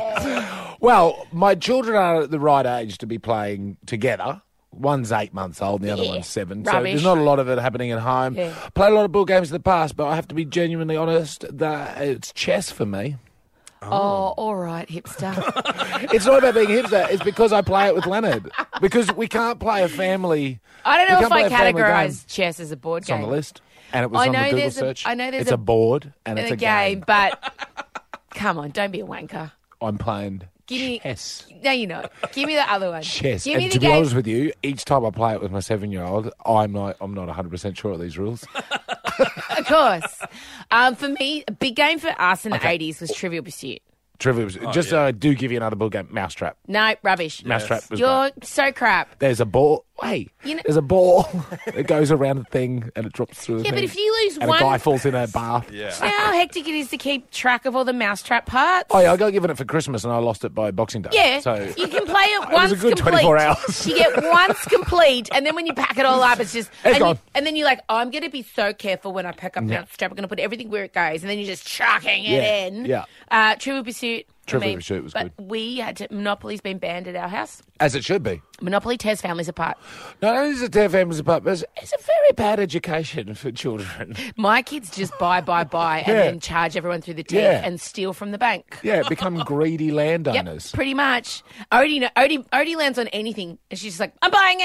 Speaker 4: Well, my children are at the right age to be playing together. One's eight months old, and the other
Speaker 3: Yeah.
Speaker 4: one's seven.
Speaker 3: Rubbish.
Speaker 4: So there's not a lot of it happening at home.
Speaker 3: Yeah.
Speaker 4: Played a lot of board games in the past, but I have to be genuinely honest that it's chess for me.
Speaker 3: Oh, all right, hipster.
Speaker 4: It's not about being hipster. It's because I play it with Leonard. Because we can't play a family.
Speaker 3: I don't
Speaker 4: we
Speaker 3: know
Speaker 4: can't
Speaker 3: if I
Speaker 4: play a family game.
Speaker 3: categorise chess as a board
Speaker 4: It's
Speaker 3: game.
Speaker 4: on the list, and it was
Speaker 3: I
Speaker 4: on
Speaker 3: know
Speaker 4: the Google
Speaker 3: there's a-
Speaker 4: search.
Speaker 3: I know there's
Speaker 4: it's
Speaker 3: a-
Speaker 4: a, board and it's
Speaker 3: In
Speaker 4: a
Speaker 3: a game,
Speaker 4: game.
Speaker 3: but come on, don't be a wanker.
Speaker 4: I'm playing
Speaker 3: Give me-
Speaker 4: chess.
Speaker 3: No, you're not. Give me the other one.
Speaker 4: Chess.
Speaker 3: Give me
Speaker 4: And
Speaker 3: the
Speaker 4: to be
Speaker 3: game.
Speaker 4: honest with you, each time I play it with my seven-year-old, I'm not. I'm not one hundred percent sure of these rules.
Speaker 3: Of course. Um, for me, a big game for us in the
Speaker 4: Okay.
Speaker 3: eighties was Trivial Pursuit.
Speaker 4: Trivia. Was, just so I do give you another board game, Mousetrap.
Speaker 3: No, rubbish.
Speaker 4: Mousetrap was
Speaker 3: You're
Speaker 4: great.
Speaker 3: so crap.
Speaker 4: There's a ball. Hey,
Speaker 3: You know-
Speaker 4: there's a ball that goes around the thing and it drops through. the
Speaker 3: Yeah, but
Speaker 4: thing.
Speaker 3: if you lose
Speaker 4: and
Speaker 3: one,
Speaker 4: a guy falls in a bath.
Speaker 3: you know how hectic it is to keep track of all the Mousetrap parts?
Speaker 4: Oh yeah, I got given it for Christmas and I lost it by Boxing Day.
Speaker 3: Yeah,
Speaker 4: So
Speaker 3: you can play it
Speaker 4: was
Speaker 3: once
Speaker 4: a good
Speaker 3: complete.
Speaker 4: twenty-four hours.
Speaker 3: You get once complete, and then when you pack it all up, it's just and,
Speaker 4: gone.
Speaker 3: you, and then you're like, oh, I'm going to be so careful when I pack up
Speaker 4: Yeah.
Speaker 3: the strap. I'm going to put everything where it goes, and then you're just chucking it
Speaker 4: Yeah,
Speaker 3: in.
Speaker 4: yeah.
Speaker 3: Uh, Trivial Pursuit. for
Speaker 4: Trivial
Speaker 3: me.
Speaker 4: Pursuit was
Speaker 3: but
Speaker 4: good.
Speaker 3: we had to. Monopoly's been banned at our house.
Speaker 4: As it should be.
Speaker 3: Monopoly tears families apart.
Speaker 4: Not only is it tear families apart, but it's, it's a very bad education for children.
Speaker 3: My kids just buy, buy, buy, and
Speaker 4: Yeah.
Speaker 3: then charge everyone through the teeth
Speaker 4: Yeah.
Speaker 3: and steal from the bank.
Speaker 4: Yeah, become greedy
Speaker 3: Yep,
Speaker 4: landowners.
Speaker 3: pretty much. Odie, no, Odie, Odie lands on anything, and she's just like, I'm buying it.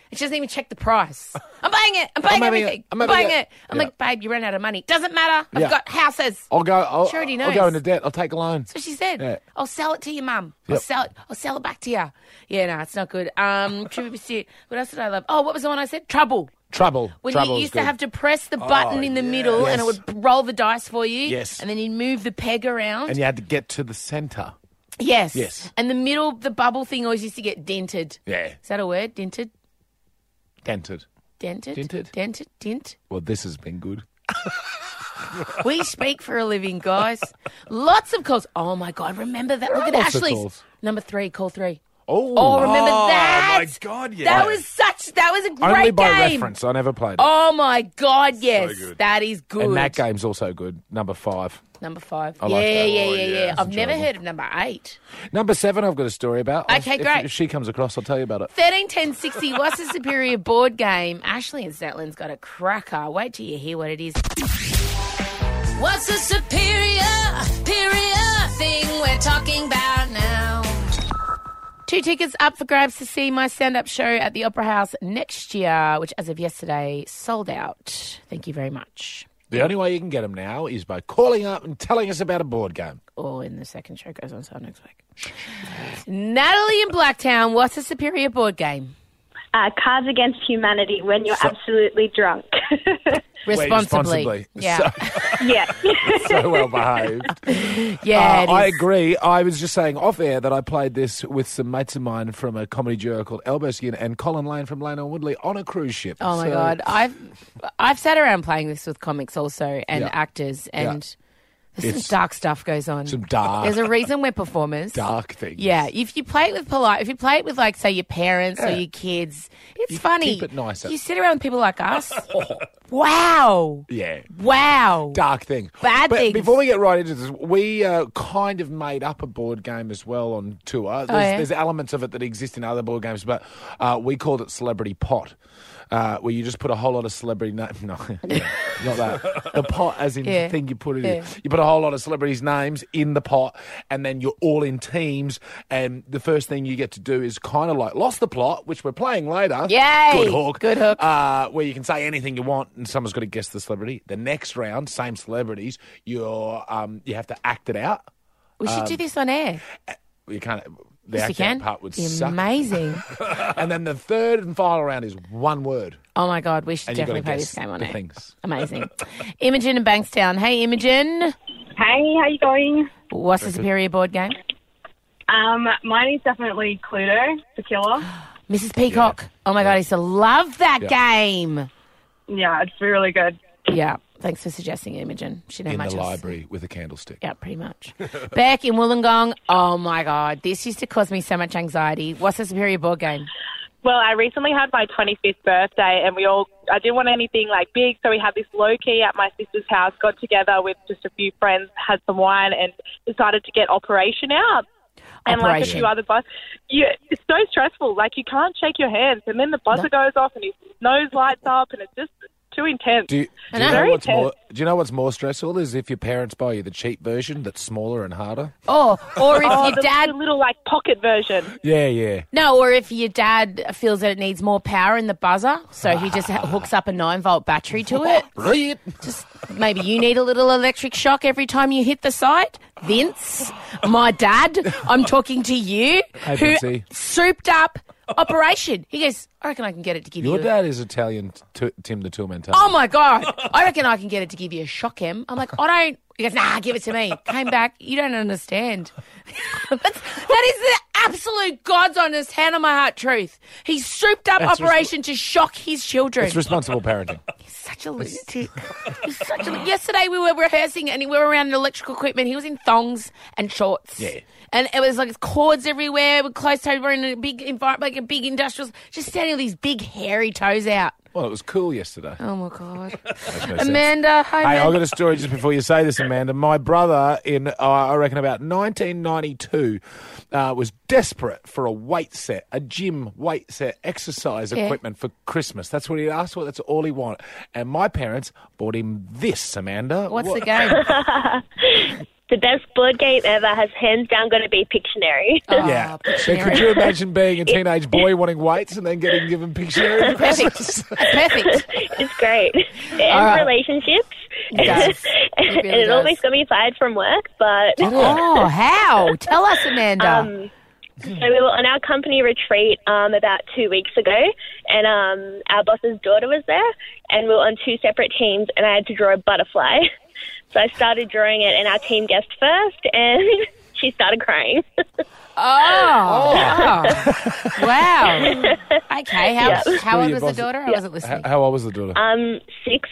Speaker 3: And she doesn't even check the price. I'm buying it. I'm buying
Speaker 4: I'm having
Speaker 3: everything.
Speaker 4: it. I'm
Speaker 3: I'm,
Speaker 4: having
Speaker 3: buying
Speaker 4: it.
Speaker 3: it. I'm
Speaker 4: Yeah.
Speaker 3: like, babe, you ran out of money. Doesn't matter. I've
Speaker 4: Yeah.
Speaker 3: got houses.
Speaker 4: I'll go. I'll,
Speaker 3: She already
Speaker 4: I'll go
Speaker 3: knows.
Speaker 4: into debt. I'll take a loan.
Speaker 3: So she said,
Speaker 4: Yeah.
Speaker 3: I'll sell it to your mum. I'll
Speaker 4: Yep.
Speaker 3: sell it. I'll sell it back to you. Yeah, no, it's not good. Um, Trivia Pursuit. What else did I love? Oh, what was the one I said? Trouble.
Speaker 4: Trouble.
Speaker 3: When
Speaker 4: Trouble
Speaker 3: you
Speaker 4: is
Speaker 3: used
Speaker 4: good.
Speaker 3: to have to press the button
Speaker 4: Oh,
Speaker 3: in the
Speaker 4: yeah.
Speaker 3: middle and it
Speaker 4: Yes.
Speaker 3: would roll the dice for you.
Speaker 4: Yes.
Speaker 3: And then you'd move the peg around.
Speaker 4: And you had to get to the centre.
Speaker 3: yes.
Speaker 4: Yes.
Speaker 3: And the middle, the bubble thing always used to get dented.
Speaker 4: Yeah.
Speaker 3: Is that a word? Dented?
Speaker 4: Dented.
Speaker 3: Dented?
Speaker 4: Dented.
Speaker 3: Dented? Dent?
Speaker 4: Well, this has been good.
Speaker 3: We speak for a living, guys. Lots of calls. Oh, my God. Remember that? Look at
Speaker 4: Lots of
Speaker 3: Ashley's.
Speaker 4: calls.
Speaker 3: Number three, call three.
Speaker 4: Oh,
Speaker 3: Oh, remember
Speaker 5: Oh,
Speaker 3: that?
Speaker 5: my God, yeah.
Speaker 3: That was such, that was a great
Speaker 4: only by
Speaker 3: game.
Speaker 4: reference. I never played it.
Speaker 3: Oh, my God, yes.
Speaker 5: good.
Speaker 3: That is good.
Speaker 4: and that game's also good. Number five.
Speaker 3: Number five.
Speaker 4: I
Speaker 3: yeah,
Speaker 4: like that.
Speaker 3: yeah,
Speaker 5: Oh,
Speaker 3: yeah,
Speaker 5: yeah,
Speaker 3: yeah.
Speaker 5: it's
Speaker 3: I've never
Speaker 4: enjoyable.
Speaker 3: heard of number eight.
Speaker 4: Number seven, I've got a story about.
Speaker 3: Okay,
Speaker 4: if,
Speaker 3: great.
Speaker 4: If she comes across, I'll tell you about it.
Speaker 3: thirteen ten sixty, what's the superior board game? Ashley and Zetland's got a cracker. Wait till you hear what it is. What's the superior, superior thing we're talking about now? Two tickets up for grabs to see my stand-up show at the Opera House next year, which as of yesterday sold out. Thank you very much.
Speaker 4: The only way you can get them now is by calling up and telling us about a board game.
Speaker 3: Or in the second show goes on sale next week. Natalie in Blacktown, what's the superior board game?
Speaker 10: Uh, Cards Against Humanity when you're absolutely drunk.
Speaker 3: Responsibly.
Speaker 4: Wait, responsibly.
Speaker 3: Yeah.
Speaker 10: yeah.
Speaker 4: So well behaved.
Speaker 3: yeah,
Speaker 4: Uh,
Speaker 3: it
Speaker 4: I
Speaker 3: is.
Speaker 4: agree. I was just saying off air that I played this with some mates of mine from a comedy duo called Elbow Skin and Colin Lane from Lane on Woodley on a cruise ship.
Speaker 3: Oh my
Speaker 4: So-
Speaker 3: God. I've I've sat around playing this with comics also and
Speaker 4: Yeah.
Speaker 3: actors and there's
Speaker 4: It's
Speaker 3: some dark stuff goes on.
Speaker 4: some dark-
Speaker 3: There's a reason we're performers.
Speaker 4: Dark things.
Speaker 3: Yeah, if you play it with polite, if you play it with like say your parents or
Speaker 4: Yeah.
Speaker 3: your kids, it's
Speaker 4: You
Speaker 3: funny.
Speaker 4: keep it nicer.
Speaker 3: You sit around with people like us. Wow.
Speaker 4: Yeah.
Speaker 3: Wow.
Speaker 4: Dark thing.
Speaker 3: Bad
Speaker 4: but
Speaker 3: things.
Speaker 4: Before we get right into this, we uh, kind of made up a board game as well on tour. There's,
Speaker 3: yeah?
Speaker 4: there's elements of it that exist in other board games, but uh, we called it Celebrity Pot. Uh, where you just put a whole lot of celebrity name. No, not that. The pot, as in
Speaker 3: Yeah.
Speaker 4: the thing you put it
Speaker 3: Yeah.
Speaker 4: in. You put a whole lot of celebrities' names in the pot, and then you're all in teams. And the first thing you get to do is kind of like Lost the Plot, which we're playing later.
Speaker 3: Yay!
Speaker 4: Good hook.
Speaker 3: Good hook.
Speaker 4: Uh, where you can say anything you want, and someone's got to guess the celebrity. The next round, same celebrities. You're um, you have to act it out.
Speaker 3: We should do this on air.
Speaker 4: You can't. The
Speaker 3: Yes, you
Speaker 4: act out
Speaker 3: can.
Speaker 4: part would
Speaker 3: Be
Speaker 4: suck.
Speaker 3: amazing.
Speaker 4: And then the third and final round is one word.
Speaker 3: Oh my God, we should
Speaker 4: And you've
Speaker 3: definitely
Speaker 4: got to
Speaker 3: play
Speaker 4: guess
Speaker 3: this game on
Speaker 4: the
Speaker 3: air.
Speaker 4: things.
Speaker 3: Amazing. Imogen in Bankstown. Hey, Imogen.
Speaker 10: Hey, how you going?
Speaker 3: What's the superior board game?
Speaker 10: Um, mine is definitely Cluedo, the killer.
Speaker 3: Missus Peacock. Oh my God, I used to love that
Speaker 4: Yeah.
Speaker 3: game.
Speaker 10: Yeah, it's really good.
Speaker 3: Yeah. Thanks for suggesting Imogen. She didn't
Speaker 4: In
Speaker 3: much
Speaker 4: the
Speaker 3: else.
Speaker 4: library with a candlestick.
Speaker 3: Yeah, pretty much. Beck in Wollongong. Oh my God, this used to cause me so much anxiety. What's the superior board game?
Speaker 6: Well, I recently had my twenty-fifth birthday, and we all, I didn't want anything like big, so we had this low key at my sister's house, got together with just a few friends, had some wine, and decided to get Operation out. And like a
Speaker 3: Operation.
Speaker 6: few other buzz. Yeah, it's so stressful. Like, you can't shake your hands, and then the buzzer goes off, and his nose lights up, and it's just too intense.
Speaker 4: Do you, do
Speaker 3: I
Speaker 4: you
Speaker 3: know.
Speaker 4: know
Speaker 6: Very
Speaker 4: what's more?
Speaker 6: intense.
Speaker 4: Do you know what's more stressful is if your parents buy you the cheap version that's smaller and harder.
Speaker 3: Oh, or if
Speaker 6: Oh,
Speaker 3: your
Speaker 6: the,
Speaker 3: dad
Speaker 6: the little, like, pocket version.
Speaker 4: Yeah, yeah.
Speaker 3: no, or if your dad feels that it needs more power in the buzzer, so he just ha- hooks up a nine volt battery to it.
Speaker 4: Brilliant.
Speaker 3: Just maybe you need a little electric shock every time you hit the site. Vince, my dad, I'm talking to you,
Speaker 4: Hey,
Speaker 3: who
Speaker 4: Vincey.
Speaker 3: souped up Operation. He goes, I reckon I can get it to give
Speaker 4: Your
Speaker 3: you.
Speaker 4: dad is Italian, t- Tim the Toolman. Taylor.
Speaker 3: Oh my God, I reckon I can get it to give you a shock, Em. I'm like, I don't. He goes, nah, give it to me. Came back, you don't understand. That's, that is the absolute God's honest, hand on my heart truth. He souped up
Speaker 4: That's
Speaker 3: Operation to shock his children.
Speaker 4: It's responsible parenting.
Speaker 3: Such a lunatic. He's such a, yesterday we were rehearsing and we were around electrical equipment. He was in thongs and shorts.
Speaker 4: Yeah.
Speaker 3: And it was like cords everywhere. We're close to we're in a big environment, like a big industrial, just standing with these big hairy toes out.
Speaker 4: Well, it was cool yesterday.
Speaker 3: Oh my God.
Speaker 4: Makes no sense.
Speaker 3: Amanda, hi,
Speaker 4: Hey,
Speaker 3: Amanda.
Speaker 4: I've got a story just before you say this, Amanda. My brother, in uh, I reckon about nineteen ninety-two, uh, was desperate for a weight set, a gym weight set, exercise
Speaker 3: Yeah.
Speaker 4: equipment for Christmas. That's what he asked for. That's all he wanted. And my parents bought him this, Amanda.
Speaker 3: What's
Speaker 4: What-
Speaker 3: the game?
Speaker 11: the best board game ever has hands down got to be Pictionary.
Speaker 3: Oh,
Speaker 4: yeah. But
Speaker 3: Pictionary.
Speaker 4: could you imagine being a teenage boy wanting weights and then getting given Pictionary? for
Speaker 3: Perfect.
Speaker 4: Christmas?
Speaker 3: Perfect.
Speaker 11: It's great. It ends
Speaker 3: right.
Speaker 11: relationships.
Speaker 3: It does.
Speaker 11: and
Speaker 3: It really
Speaker 11: it
Speaker 3: does.
Speaker 11: almost got me fired from work, but...
Speaker 3: Oh, how? Tell us, Amanda.
Speaker 11: Um, so we were on our company retreat um, about two weeks ago, and um, our boss's daughter was there, and we were on two separate teams, and I had to draw a butterfly. So I started drawing it, and our team guessed first, and she started crying.
Speaker 3: oh. oh. Wow. Okay. How,
Speaker 11: Yeah.
Speaker 3: how
Speaker 4: Were
Speaker 3: old
Speaker 4: your
Speaker 3: was the
Speaker 4: bosses-
Speaker 3: daughter? I wasn't listening.
Speaker 4: How, how old was the daughter?
Speaker 11: Um, six.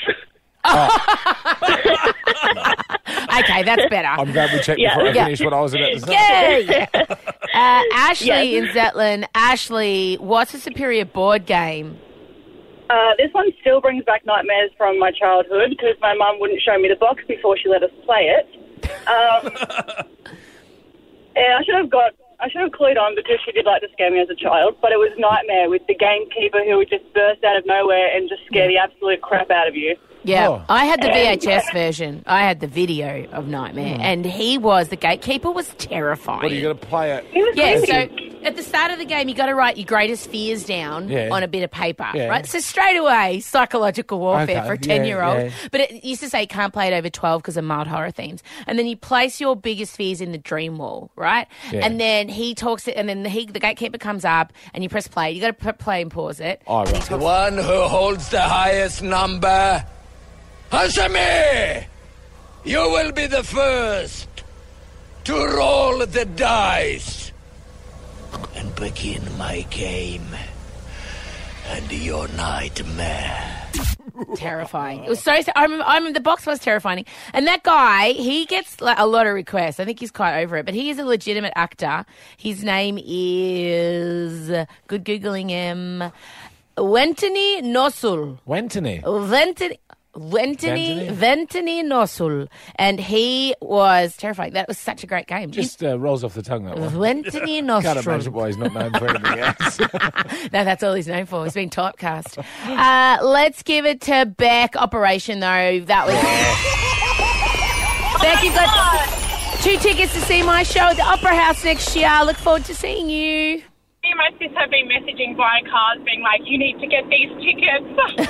Speaker 3: Okay, that's better.
Speaker 4: I'm glad we checked
Speaker 11: Yeah.
Speaker 4: before I
Speaker 3: Yeah.
Speaker 4: finished what I was about to say.
Speaker 3: Yay! Uh, Ashley
Speaker 11: Yes.
Speaker 3: in Zetland. Ashley, what's a superior board game?
Speaker 10: Uh, this one still brings back nightmares from my childhood because my mum wouldn't show me the box before she let us play it. Um, and I should have got, I should have clued on because she did like to scare me as a child, but it was Nightmare with the gamekeeper who would just burst out of nowhere and just scare the absolute crap out of you.
Speaker 3: Yeah,
Speaker 4: Oh.
Speaker 3: I had the V H S version. I had the video of Nightmare, and he was, the gatekeeper was terrifying.
Speaker 4: What, are you going to play it?
Speaker 10: He was
Speaker 3: Yeah,
Speaker 10: creepy.
Speaker 3: so at the start of the game, you got to write your greatest fears down
Speaker 4: Yeah.
Speaker 3: on a bit of paper,
Speaker 4: Yeah.
Speaker 3: right? So straight away, psychological warfare
Speaker 4: Okay,
Speaker 3: for a
Speaker 4: yeah,
Speaker 3: ten-year-old.
Speaker 4: yeah.
Speaker 3: But it used to say you can't play it over twelve because of mild horror themes. And then you place your biggest fears in the dream wall, right?
Speaker 4: Yeah.
Speaker 3: And then he talks it, and then he, the gatekeeper comes up, and you press play. You got to play and pause it.
Speaker 4: Oh,
Speaker 3: And he
Speaker 4: right.
Speaker 3: talks-
Speaker 12: One who holds the highest number. Answer me! You will be the first to roll the dice and begin my game and your nightmare.
Speaker 3: Terrifying. It was so. I remember, I remember the box was terrifying, and that guy, he gets like a lot of requests. I think he's quite over it, but he is a legitimate actor. His name is, good googling him, Wentany Nosul.
Speaker 4: Wentany.
Speaker 3: Wentany. Wentany, Wentany Nosul, and he was terrifying. That was such a great game.
Speaker 4: Just uh, rolls off the tongue, that one.
Speaker 3: Wentany Nosul.
Speaker 4: Can't imagine why he's not known for anything else.
Speaker 3: No, that's all he's known for. He's been typecast. Uh, let's give it to Beck. Operation, though. That was... Beck, you've got two tickets to see my show at the Opera House next year. I look forward to seeing you.
Speaker 6: Me and my sister have been messaging via cards being like, you need to get these tickets.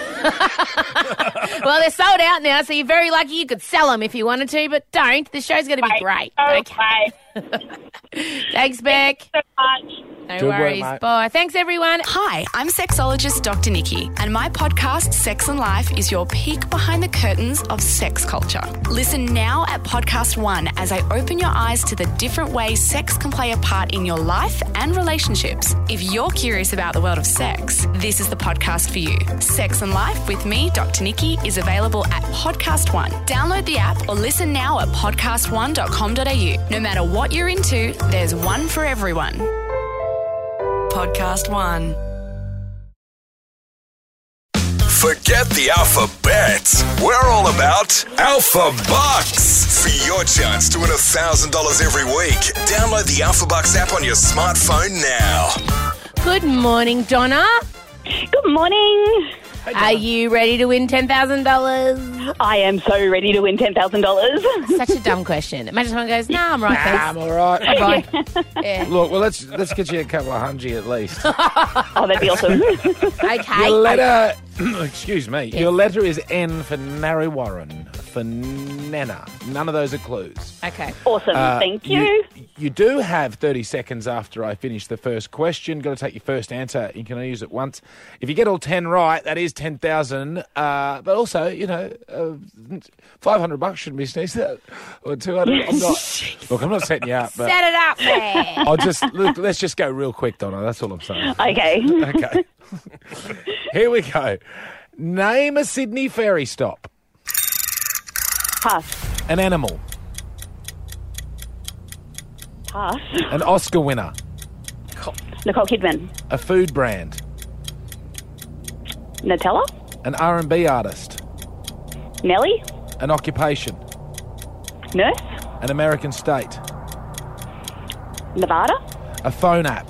Speaker 3: Well, they're sold out now, so you're very lucky you could sell them if you wanted to, but don't. The show's going to be
Speaker 6: Wait,
Speaker 3: great.
Speaker 6: okay.
Speaker 3: Thanks, Beck.
Speaker 6: So much.
Speaker 3: No
Speaker 4: Good work,
Speaker 3: worries.
Speaker 4: mate.
Speaker 3: Bye. Thanks, everyone.
Speaker 9: Hi, I'm sexologist Doctor Nikki, and my podcast, Sex and Life, is your peek behind the curtains of sex culture. Listen now at Podcast One as I open your eyes to the different ways sex can play a part in your life and relationships. If you're curious about the world of sex, this is the podcast for you. Sex and Life with me, Doctor Nikki, is available at Podcast One. Download the app or listen now at podcast one dot com dot a u. No matter what you're into, there's one for everyone. Podcast One.
Speaker 1: Forget the alphabet. We're all about Alpha Bucks. For your chance to win one thousand dollars every week, download the Alpha Bucks app on your smartphone now.
Speaker 3: Good morning, Donna.
Speaker 10: Good morning.
Speaker 3: Are you ready to win ten thousand dollars?
Speaker 10: I am so ready to win ten thousand dollars.
Speaker 3: Such a dumb question. Imagine someone goes, nah, I'm right,
Speaker 4: Nah,
Speaker 3: thanks.
Speaker 4: I'm all right.
Speaker 3: Bye. Yeah.
Speaker 4: Look, well, let's let's get you a couple of hundred at least.
Speaker 10: Oh, that'd be awesome.
Speaker 3: Okay.
Speaker 4: Your letter, excuse me,
Speaker 3: Yes.
Speaker 4: your letter is N for Narry Warren, for Nana. None of those are clues.
Speaker 3: Okay.
Speaker 10: Awesome.
Speaker 4: Uh,
Speaker 10: Thank you.
Speaker 4: You do have thirty seconds after I finish the first question. Got to take your first answer. You can only use it once. If you get all ten right, that is ten thousand. Uh, but also, you know, uh, five hundred bucks shouldn't be sneezed at. Or two hundred. I'm not. Look, I'm not setting you up. But
Speaker 3: Set it up, man.
Speaker 4: I'll just look. Let's just go real quick, Donna. That's all I'm saying.
Speaker 10: Okay.
Speaker 4: Okay. Here we go. Name a Sydney ferry stop.
Speaker 10: Pass.
Speaker 4: An animal.
Speaker 10: Pass.
Speaker 4: An Oscar winner.
Speaker 10: Nicole Kidman.
Speaker 4: A food brand.
Speaker 10: Nutella.
Speaker 4: An R and B artist.
Speaker 10: Nelly.
Speaker 4: An occupation.
Speaker 10: Nurse.
Speaker 4: An American state.
Speaker 10: Nevada.
Speaker 4: A phone app.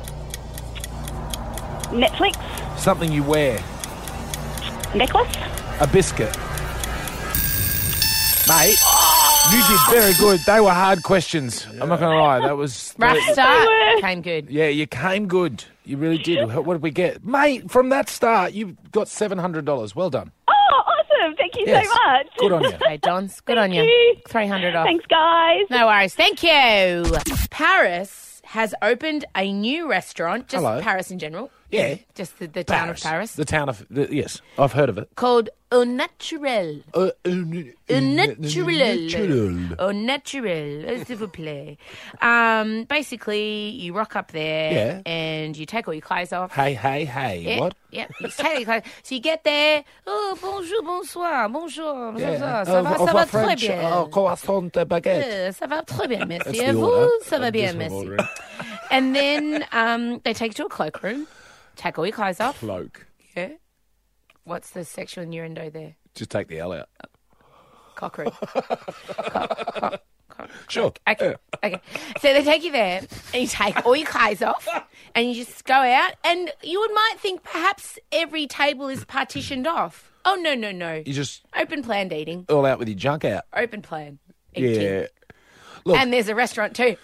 Speaker 10: Netflix.
Speaker 4: Something you wear.
Speaker 10: Necklace.
Speaker 4: A biscuit. Mate. You did very good. They were hard questions. I'm not going to lie. That was...
Speaker 3: Rough start. Came good.
Speaker 4: Yeah, you came good. You really did. What did we get? Mate, from that start, you got seven hundred dollars. Well done.
Speaker 10: Oh, awesome. Thank you
Speaker 4: Yes.
Speaker 10: so much.
Speaker 4: Good on you.
Speaker 3: Hey, Dons. Good on you.
Speaker 10: you.
Speaker 3: three hundred off.
Speaker 10: Thanks, guys.
Speaker 3: No worries. Thank you. Paris has opened a new restaurant, just
Speaker 4: Hello.
Speaker 3: Paris in general.
Speaker 4: Yeah.
Speaker 3: Just the, the town of Paris.
Speaker 4: The town of... The, yes, I've heard of it.
Speaker 3: Called Au Naturel.
Speaker 4: Uh,
Speaker 3: Au Naturel. Au Naturel, s'il vous plaît. Um, basically, you rock up there
Speaker 4: Yeah.
Speaker 3: and you take all your clothes off.
Speaker 4: Hey, hey, hey.
Speaker 3: Yeah,
Speaker 4: What?
Speaker 3: Yeah, you take all your clothes. So you get there. Oh, bonjour, bonsoir, bonjour.
Speaker 4: Yeah.
Speaker 3: Ça,
Speaker 4: Uh,
Speaker 3: va,
Speaker 4: of
Speaker 3: ça
Speaker 4: a
Speaker 3: va très
Speaker 4: French,
Speaker 3: bien.
Speaker 4: uh, croissant uh, baguette.
Speaker 3: Euh, Ça va très bien, merci.
Speaker 4: That's
Speaker 3: Et
Speaker 4: the
Speaker 3: vous,
Speaker 4: order.
Speaker 3: ça va
Speaker 4: I'm
Speaker 3: bien,
Speaker 4: just
Speaker 3: merci.
Speaker 4: ordering.
Speaker 3: And then um, they take you to a cloakroom, take all your clothes off.
Speaker 4: Cloak.
Speaker 3: Yeah. What's the sexual innuendo there?
Speaker 4: Just take the L out.
Speaker 3: Cockroom. Cock, cock, cock.
Speaker 4: Sure.
Speaker 3: Okay. Okay. So they take you there and you take all your clothes off and you just go out and you would might think perhaps every table is partitioned off. Oh, no, no, no.
Speaker 4: You just
Speaker 3: Open planned eating.
Speaker 4: all out with your junk out.
Speaker 3: Open plan eating.
Speaker 4: Yeah. Look,
Speaker 3: And there's a restaurant too.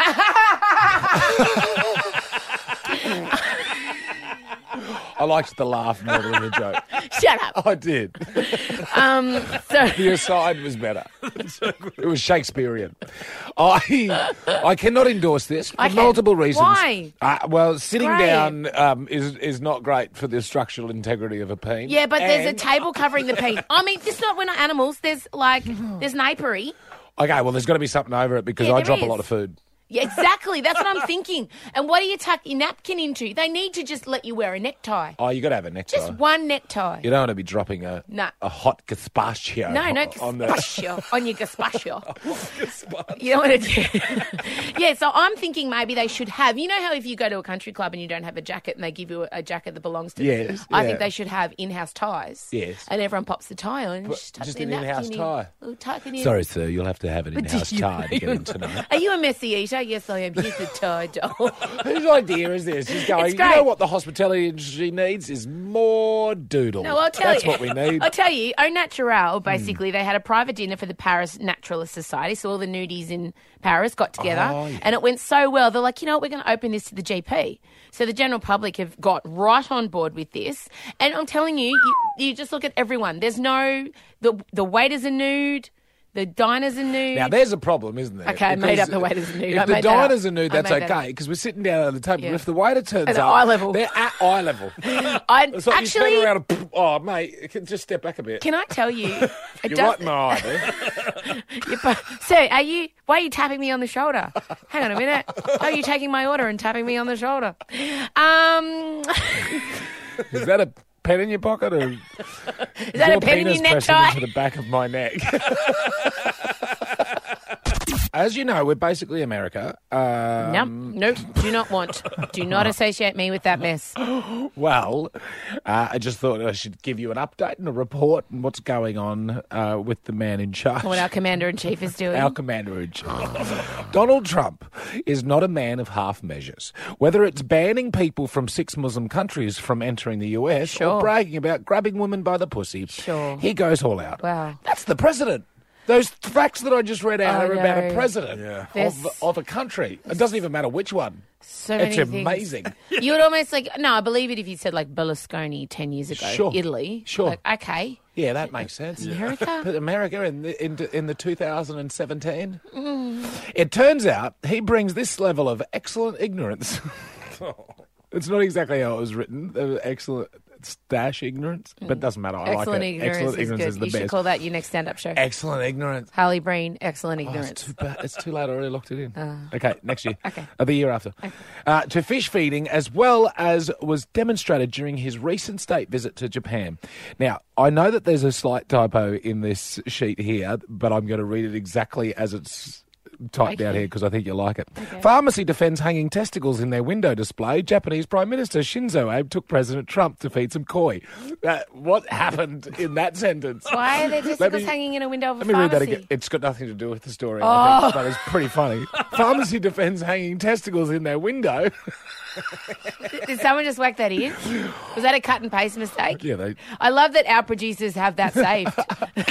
Speaker 4: I liked the laugh more than the joke.
Speaker 3: Shut up.
Speaker 4: I did.
Speaker 3: Um, so
Speaker 4: The aside was better. It was Shakespearean. I I cannot endorse this for
Speaker 3: I can.
Speaker 4: multiple reasons.
Speaker 3: Why?
Speaker 4: Uh, well, sitting
Speaker 3: Great.
Speaker 4: down um, is is not great for the structural integrity of a peen.
Speaker 3: yeah, but there's a
Speaker 4: And-
Speaker 3: table covering the peen. I mean, this not we're not animals. There's like there's an apiary.
Speaker 4: Okay, well, there's got to be something over it because
Speaker 3: Yeah,
Speaker 4: I
Speaker 3: there
Speaker 4: drop a
Speaker 3: is.
Speaker 4: lot of food.
Speaker 3: Yeah, exactly. That's what I'm thinking. And what do you tuck your napkin into? They need to just let you wear a necktie.
Speaker 4: Oh, you got to have a necktie.
Speaker 3: Just one necktie.
Speaker 4: You don't want to be dropping a
Speaker 3: No.
Speaker 4: a hot gazpacho.
Speaker 3: No, no,
Speaker 4: on the.
Speaker 3: gazpacho on your gazpacho. You don't want to do. Yeah, so I'm thinking maybe they should have. You know how if you go to a country club and you don't have a jacket and they give you a, a jacket that belongs to.
Speaker 4: Yes,
Speaker 3: I
Speaker 4: yeah.
Speaker 3: think they should have in-house ties.
Speaker 4: Yes.
Speaker 3: And everyone pops the tie on. And
Speaker 4: But
Speaker 3: just tuck
Speaker 4: just
Speaker 3: their
Speaker 4: an in-house
Speaker 3: napkin in.
Speaker 4: tie.
Speaker 3: Oh, tuck it in.
Speaker 4: Sorry, sir, you'll have to have an
Speaker 3: But
Speaker 4: in-house
Speaker 3: did you-
Speaker 4: tie to get in tonight.
Speaker 3: Are you a messy eater? Yes, I am. Here's the tie, doll.
Speaker 4: Whose idea is this? Just going,
Speaker 3: It's
Speaker 4: you know
Speaker 3: great.
Speaker 4: what the hospitality industry needs is more doodle.
Speaker 3: No, I'll tell
Speaker 4: That's
Speaker 3: you.
Speaker 4: what we need.
Speaker 3: I'll tell you. Au Naturel, basically, they had a private dinner for the Paris Naturalist Society. So all the nudies in Paris got together.
Speaker 4: Oh, yeah.
Speaker 3: And it went so well. They're like, you know what, we're going to open this to the G P. So the general public have got right on board with this. And I'm telling you, you, you just look at everyone. There's no, the, the waiters are nude. The diners are nude.
Speaker 4: Now, there's a problem, isn't there?
Speaker 3: Okay, I made
Speaker 4: Because
Speaker 3: up the waiters are nude.
Speaker 4: If
Speaker 3: I
Speaker 4: the
Speaker 3: made that up.
Speaker 4: diners are nude,
Speaker 3: I
Speaker 4: that's
Speaker 3: made that
Speaker 4: okay,
Speaker 3: up.
Speaker 4: because we're sitting down at the table.
Speaker 3: Yeah.
Speaker 4: But if the waiter turns
Speaker 3: At
Speaker 4: up,
Speaker 3: eye level.
Speaker 4: they're at eye level.
Speaker 3: I
Speaker 4: It's like
Speaker 3: actually,
Speaker 4: you turn around and, oh, mate, you can just step back a bit.
Speaker 3: can I tell you? It
Speaker 4: You're
Speaker 3: does,
Speaker 4: right in my eye there.
Speaker 3: You're bu- Sir, are you? Why are you tapping me on the shoulder? Hang on a minute. Are you taking my order and tapping me on the shoulder? Um,
Speaker 4: Is that a pen in your pocket? Or is
Speaker 3: that a pen in your necktie?
Speaker 4: into the back of my neck? As you know, we're basically America. Um,
Speaker 3: nope, nope. Do not want. Do not associate me with that mess.
Speaker 4: Well, uh, I just thought I should give you an update and a report on what's going on uh, with the man in charge.
Speaker 3: What our commander in chief is doing.
Speaker 4: Our commander in chief. Donald Trump is not a man of half measures. Whether it's banning people from six Muslim countries from entering the U S
Speaker 3: Sure.
Speaker 4: or bragging about grabbing women by the pussy,
Speaker 3: Sure.
Speaker 4: he goes all out.
Speaker 3: Wow.
Speaker 4: That's the president. Those facts that I just read out
Speaker 3: I
Speaker 4: are about a
Speaker 3: know.
Speaker 4: president
Speaker 3: There's-
Speaker 4: of, of a country. It doesn't even matter which one.
Speaker 3: So
Speaker 4: It's
Speaker 3: many things.
Speaker 4: amazing.
Speaker 3: You would almost like no. I believe it if you said like Berlusconi ten years ago,
Speaker 4: Sure.
Speaker 3: Italy.
Speaker 4: Sure.
Speaker 3: Like, okay.
Speaker 4: Yeah, that makes sense.
Speaker 3: America?
Speaker 4: But America in the, in, in the two thousand seventeen.
Speaker 3: Mm.
Speaker 4: It turns out he brings this level of excellent ignorance. It's not exactly how it was written. Uh, excellent dash ignorance, but it doesn't matter. I
Speaker 3: Excellent
Speaker 4: like it.
Speaker 3: ignorance
Speaker 4: Excellent
Speaker 3: is
Speaker 4: ignorance
Speaker 3: good.
Speaker 4: is the
Speaker 3: you
Speaker 4: best.
Speaker 3: should call that your next stand-up show.
Speaker 4: Excellent ignorance.
Speaker 3: Harley Breen, excellent
Speaker 4: Oh,
Speaker 3: ignorance.
Speaker 4: it's too bad. It's too late. I already locked it in.
Speaker 3: Oh.
Speaker 4: Okay, next year.
Speaker 3: Okay.
Speaker 4: Uh, the year after. Uh, to fish feeding, as well as was demonstrated during his recent state visit to Japan. Now, I know that there's a slight typo in this sheet here, but I'm going to read it exactly as it's typed out
Speaker 3: Okay.
Speaker 4: here because I think you'll like it. Pharmacy defends hanging testicles in their window display. Japanese Prime Minister Shinzo Abe took President Trump to feed some koi. Uh, what happened in that sentence?
Speaker 3: Why are there
Speaker 4: Let
Speaker 3: testicles
Speaker 4: me-
Speaker 3: hanging in a window of a
Speaker 4: Let me read that
Speaker 3: pharmacy?
Speaker 4: again. It's got nothing to do with the story, I
Speaker 3: Oh.
Speaker 4: think, but it's pretty funny. Pharmacy defends hanging testicles in their window.
Speaker 3: Did someone just whack that in? Was that a cut and paste mistake?
Speaker 4: Yeah, they...
Speaker 3: I love that our producers have that saved.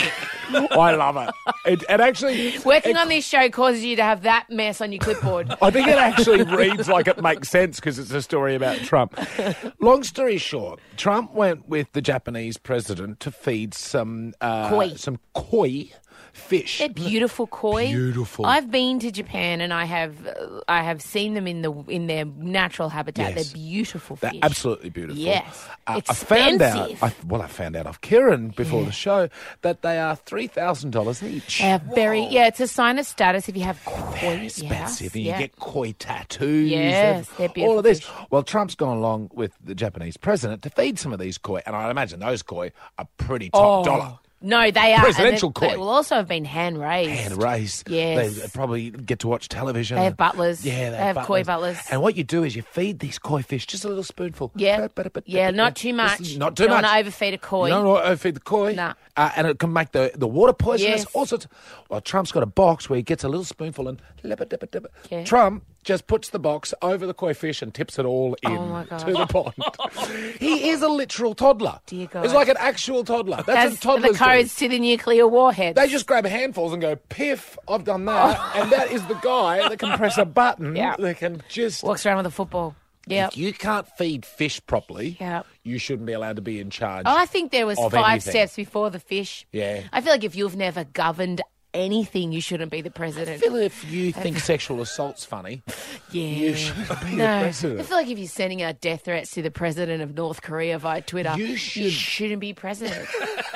Speaker 4: I love it. It, it actually...
Speaker 3: Working
Speaker 4: it,
Speaker 3: on this show causes you to have that mess on your clipboard.
Speaker 4: I think it actually reads like it makes sense because it's a story about Trump. Long story short, Trump went with the Japanese president to feed some... Uh,
Speaker 3: Koi.
Speaker 4: Some koi fish.
Speaker 3: They're beautiful koi.
Speaker 4: Beautiful.
Speaker 3: I've been to Japan and I have uh, I have seen them in the in their natural habitat.
Speaker 4: Yes.
Speaker 3: They're beautiful
Speaker 4: They're
Speaker 3: fish.
Speaker 4: absolutely beautiful.
Speaker 3: Yes.
Speaker 4: Uh, I found out,
Speaker 3: Expensive.
Speaker 4: I, well, I found out off Kieran before
Speaker 3: Yeah.
Speaker 4: the show that they are three thousand dollars each.
Speaker 3: They are very, yeah, it's a sign of status if you have koi.
Speaker 4: Very expensive.
Speaker 3: Yes,
Speaker 4: and
Speaker 3: yeah.
Speaker 4: you get koi tattoos.
Speaker 3: Yes, they're beautiful
Speaker 4: all of this.
Speaker 3: fish.
Speaker 4: Well, Trump's gone along with the Japanese president to feed some of these koi, and I imagine those koi are pretty top
Speaker 3: Oh,
Speaker 4: dollar.
Speaker 3: No, they are.
Speaker 4: Presidential
Speaker 3: and they,
Speaker 4: koi.
Speaker 3: they will also have been hand raised.
Speaker 4: Hand raised.
Speaker 3: Yes.
Speaker 4: They probably get to watch television.
Speaker 3: They have butlers.
Speaker 4: Yeah, they,
Speaker 3: They have koi butlers.
Speaker 4: And what you do is you feed these koi fish just a little spoonful.
Speaker 3: Yeah, yeah, not too much.
Speaker 4: Just not too
Speaker 3: you don't
Speaker 4: much.
Speaker 3: want to overfeed a koi.
Speaker 4: You don't want to overfeed the koi.
Speaker 3: Nah.
Speaker 4: Uh, and it can make the, the water poisonous.
Speaker 3: Yes.
Speaker 4: All sorts of, well, Trump's got a box where he gets a little spoonful and lip it, dip it, dip it.
Speaker 3: Yeah.
Speaker 4: Trump just puts the box over the koi fish and tips it all in
Speaker 3: Oh, my God.
Speaker 4: to the pond. He is a literal toddler.
Speaker 3: Dear God.
Speaker 4: It's like an actual toddler. That's,
Speaker 3: That's
Speaker 4: a toddler's
Speaker 3: the codes to the nuclear warhead.
Speaker 4: They just grab handfuls and go, piff, I've done that. And that is the guy that can press a button
Speaker 3: Yeah.
Speaker 4: that can just...
Speaker 3: Walks around with a football. Yeah.
Speaker 4: If you can't feed fish properly,
Speaker 3: Yeah.
Speaker 4: you shouldn't be allowed to be in charge.
Speaker 3: Oh, I think there was
Speaker 4: of
Speaker 3: five
Speaker 4: anything.
Speaker 3: steps before the fish.
Speaker 4: Yeah.
Speaker 3: I feel like if you've never governed anything, you shouldn't be the president.
Speaker 4: I feel if you think sexual assault's funny,
Speaker 3: yeah.
Speaker 4: you should be
Speaker 3: No,
Speaker 4: the president.
Speaker 3: I feel like if you're sending out death threats to the president of North Korea via Twitter,
Speaker 4: You should-
Speaker 3: shouldn't be president.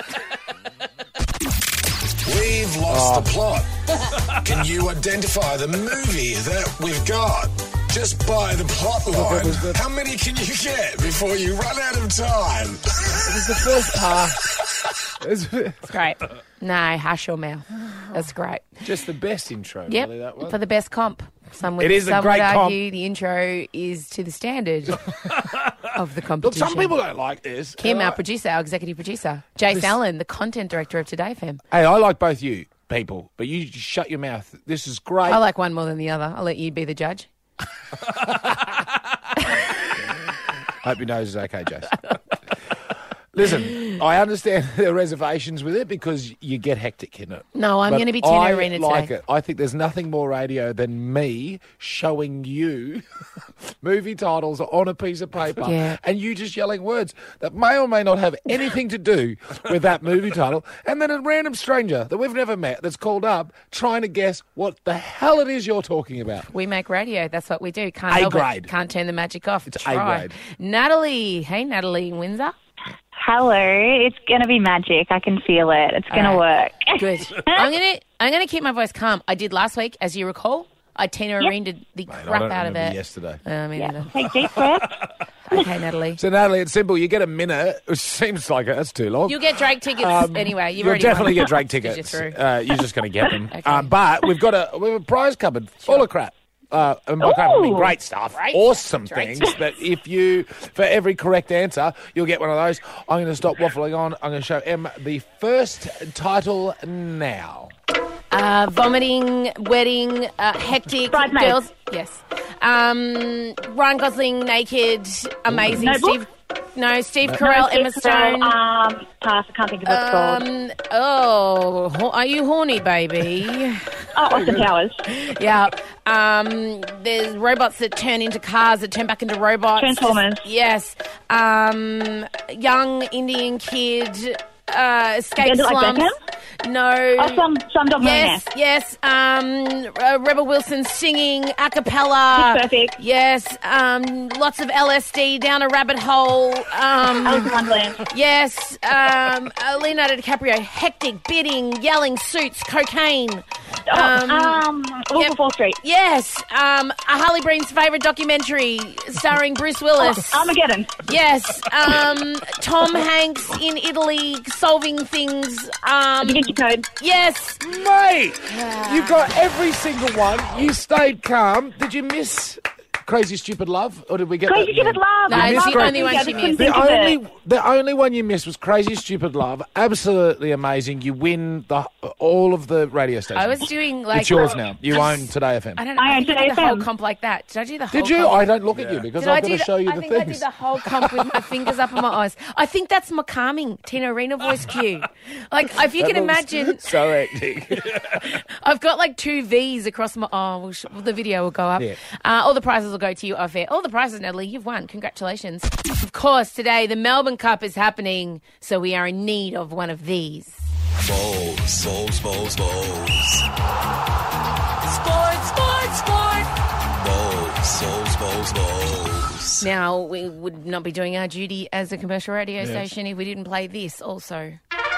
Speaker 1: We've lost the plot. Can you identify the movie that we've got? Just by the plot line. How many can you get before you run out of time?
Speaker 4: It was the first part.
Speaker 3: It's great. No, hush your mouth. That's great.
Speaker 4: Just the best intro,
Speaker 3: Yep,
Speaker 4: really, that one.
Speaker 3: for the best comp. Some would,
Speaker 4: It is a
Speaker 3: some
Speaker 4: great
Speaker 3: would
Speaker 4: comp.
Speaker 3: argue the intro is to the standard of the
Speaker 4: Look,
Speaker 3: competition.
Speaker 4: some people don't like this.
Speaker 3: Kim,
Speaker 4: And
Speaker 3: our
Speaker 4: I-
Speaker 3: producer, our executive producer. Jace
Speaker 4: This-
Speaker 3: Allen, the content director of Today F M.
Speaker 4: Hey, I like both you people, but you just shut your mouth. This is great.
Speaker 3: I like one more than the other. I'll let you be the judge.
Speaker 4: Hope your nose is okay, Jace. Listen, I understand the reservations with it because you get hectic in it.
Speaker 3: No, I'm
Speaker 4: But
Speaker 3: going to be Tina
Speaker 4: I
Speaker 3: Arena
Speaker 4: like
Speaker 3: today.
Speaker 4: it. I think there's nothing more radio than me showing you movie titles on a piece of paper
Speaker 3: Yeah.
Speaker 4: and you just yelling words that may or may not have anything to do with that movie title, and then a random stranger that we've never met that's called up trying to guess what the hell it is you're talking about.
Speaker 3: We make radio. That's what we do. Can't
Speaker 4: A
Speaker 3: help
Speaker 4: grade.
Speaker 3: it. Can't turn the magic off.
Speaker 4: It's A
Speaker 3: Try.
Speaker 4: grade.
Speaker 3: Natalie. Hey, Natalie in Windsor.
Speaker 13: Hello, it's going to be magic. I can feel it. It's going to
Speaker 3: All
Speaker 13: work.
Speaker 3: Good. I'm gonna I'm gonna keep my voice calm. I did last week, as you recall. I Tina
Speaker 13: Yep.
Speaker 3: Arena the
Speaker 4: Mate, I
Speaker 3: crap
Speaker 4: don't
Speaker 3: out of
Speaker 4: remember
Speaker 3: it.
Speaker 4: yesterday.
Speaker 3: Uh, me
Speaker 13: Yeah.
Speaker 3: neither.
Speaker 13: Take deep breaths.
Speaker 3: Okay, Natalie.
Speaker 4: So, Natalie, it's simple. You get a minute, which seems like it. That's too long.
Speaker 3: You'll get Drake tickets
Speaker 4: Um,
Speaker 3: anyway. You've
Speaker 4: You'll
Speaker 3: already
Speaker 4: definitely
Speaker 3: won.
Speaker 4: get Drake
Speaker 3: Because
Speaker 4: tickets.
Speaker 3: You're through.
Speaker 4: Uh, you're just going to get them.
Speaker 3: Okay.
Speaker 4: um, but we've got a we have a prize cupboard full of crap. Uh, and by crap, I mean
Speaker 13: Ooh.
Speaker 4: great stuff,
Speaker 3: Great.
Speaker 4: awesome
Speaker 3: Drake
Speaker 4: things. That if you, for every correct answer, you'll get one of those. I'm going to stop waffling on. I'm going to show Em the first title now.
Speaker 3: Uh, vomiting, wedding, uh, hectic,
Speaker 13: Bridesmaids.
Speaker 3: girls. Yes. Um, Ryan Gosling naked, amazing.
Speaker 13: Notebook?
Speaker 3: Steve. No, Steve Carell, Emma Stone.
Speaker 13: Um, pass. I can't think of what it's called.
Speaker 3: Um, oh, ho- are you horny, baby?
Speaker 13: Oh, Austin Powers.
Speaker 3: Yeah. Um, there's robots that turn into cars that turn back into robots.
Speaker 13: Transformers.
Speaker 3: Yes. Um, young Indian kid uh, escapes
Speaker 13: Bend it like
Speaker 3: slums.
Speaker 13: Beckham?
Speaker 3: No.
Speaker 13: Oh, some some dog
Speaker 3: Yes, yes. Um, uh, Rebel Wilson singing a cappella.
Speaker 13: Pitch Perfect.
Speaker 3: Yes. Um, lots of L S D down a rabbit hole. Um,
Speaker 13: Alice in Wonderland.
Speaker 3: yes. Um, uh, Leonardo DiCaprio, hectic, bidding, yelling, suits, cocaine.
Speaker 13: Oh,
Speaker 3: Um,
Speaker 13: um, Wolf
Speaker 3: yep.
Speaker 13: of Wall Street.
Speaker 3: Yes. Um, a Harley Breen's favourite documentary starring Bruce Willis.
Speaker 13: Oh, Armageddon.
Speaker 3: Yes. Um, Tom Hanks in Italy solving things. Um,
Speaker 13: Da Vinci Code.
Speaker 3: yes.
Speaker 4: Mate, you got every single one. You stayed calm. Did you miss Crazy Stupid Love, or did we get
Speaker 13: Crazy
Speaker 4: that?
Speaker 13: Stupid Love.
Speaker 3: No,
Speaker 13: I
Speaker 3: it's
Speaker 13: love
Speaker 3: the
Speaker 13: that
Speaker 3: only
Speaker 13: movie.
Speaker 3: one
Speaker 13: I
Speaker 3: she
Speaker 13: just couldn't
Speaker 3: missed.
Speaker 4: The
Speaker 13: think of
Speaker 4: only,
Speaker 13: it.
Speaker 4: the only one you missed was Crazy Stupid Love. Absolutely amazing. You win the all of the radio stations.
Speaker 3: I was doing like
Speaker 4: It's yours now. You own Today F M.
Speaker 3: I don't know.
Speaker 13: I
Speaker 3: I,
Speaker 13: own
Speaker 3: think I did the
Speaker 13: Today
Speaker 3: whole
Speaker 13: F M.
Speaker 3: comp like that. Did I do the whole
Speaker 4: Did you?
Speaker 3: comp?
Speaker 4: I don't look at you because
Speaker 3: Did
Speaker 4: I've
Speaker 3: I
Speaker 4: got
Speaker 3: do
Speaker 4: to
Speaker 3: the,
Speaker 4: show you
Speaker 3: I
Speaker 4: the
Speaker 3: think I did
Speaker 4: things.
Speaker 3: the whole comp with my fingers up in my eyes. I think that's my calming Tina Arena voice cue. Like, if you
Speaker 4: That
Speaker 3: can
Speaker 4: looks
Speaker 3: imagine,
Speaker 4: so hectic.
Speaker 3: I've got like two V's across my. Oh, well, sh- well, the video will go up.
Speaker 4: Yeah.
Speaker 3: Uh, all the prizes will go to you off air. All the prizes, Natalie, you've won. Congratulations. Of course, today the Melbourne Cup is happening, so we are in need of one of these.
Speaker 1: Balls, balls, balls, balls.
Speaker 3: Sport, sport, sport.
Speaker 1: Balls, balls, balls, balls.
Speaker 3: Now, we would not be doing our duty as a commercial radio
Speaker 4: Yes.
Speaker 3: station if we didn't play this also.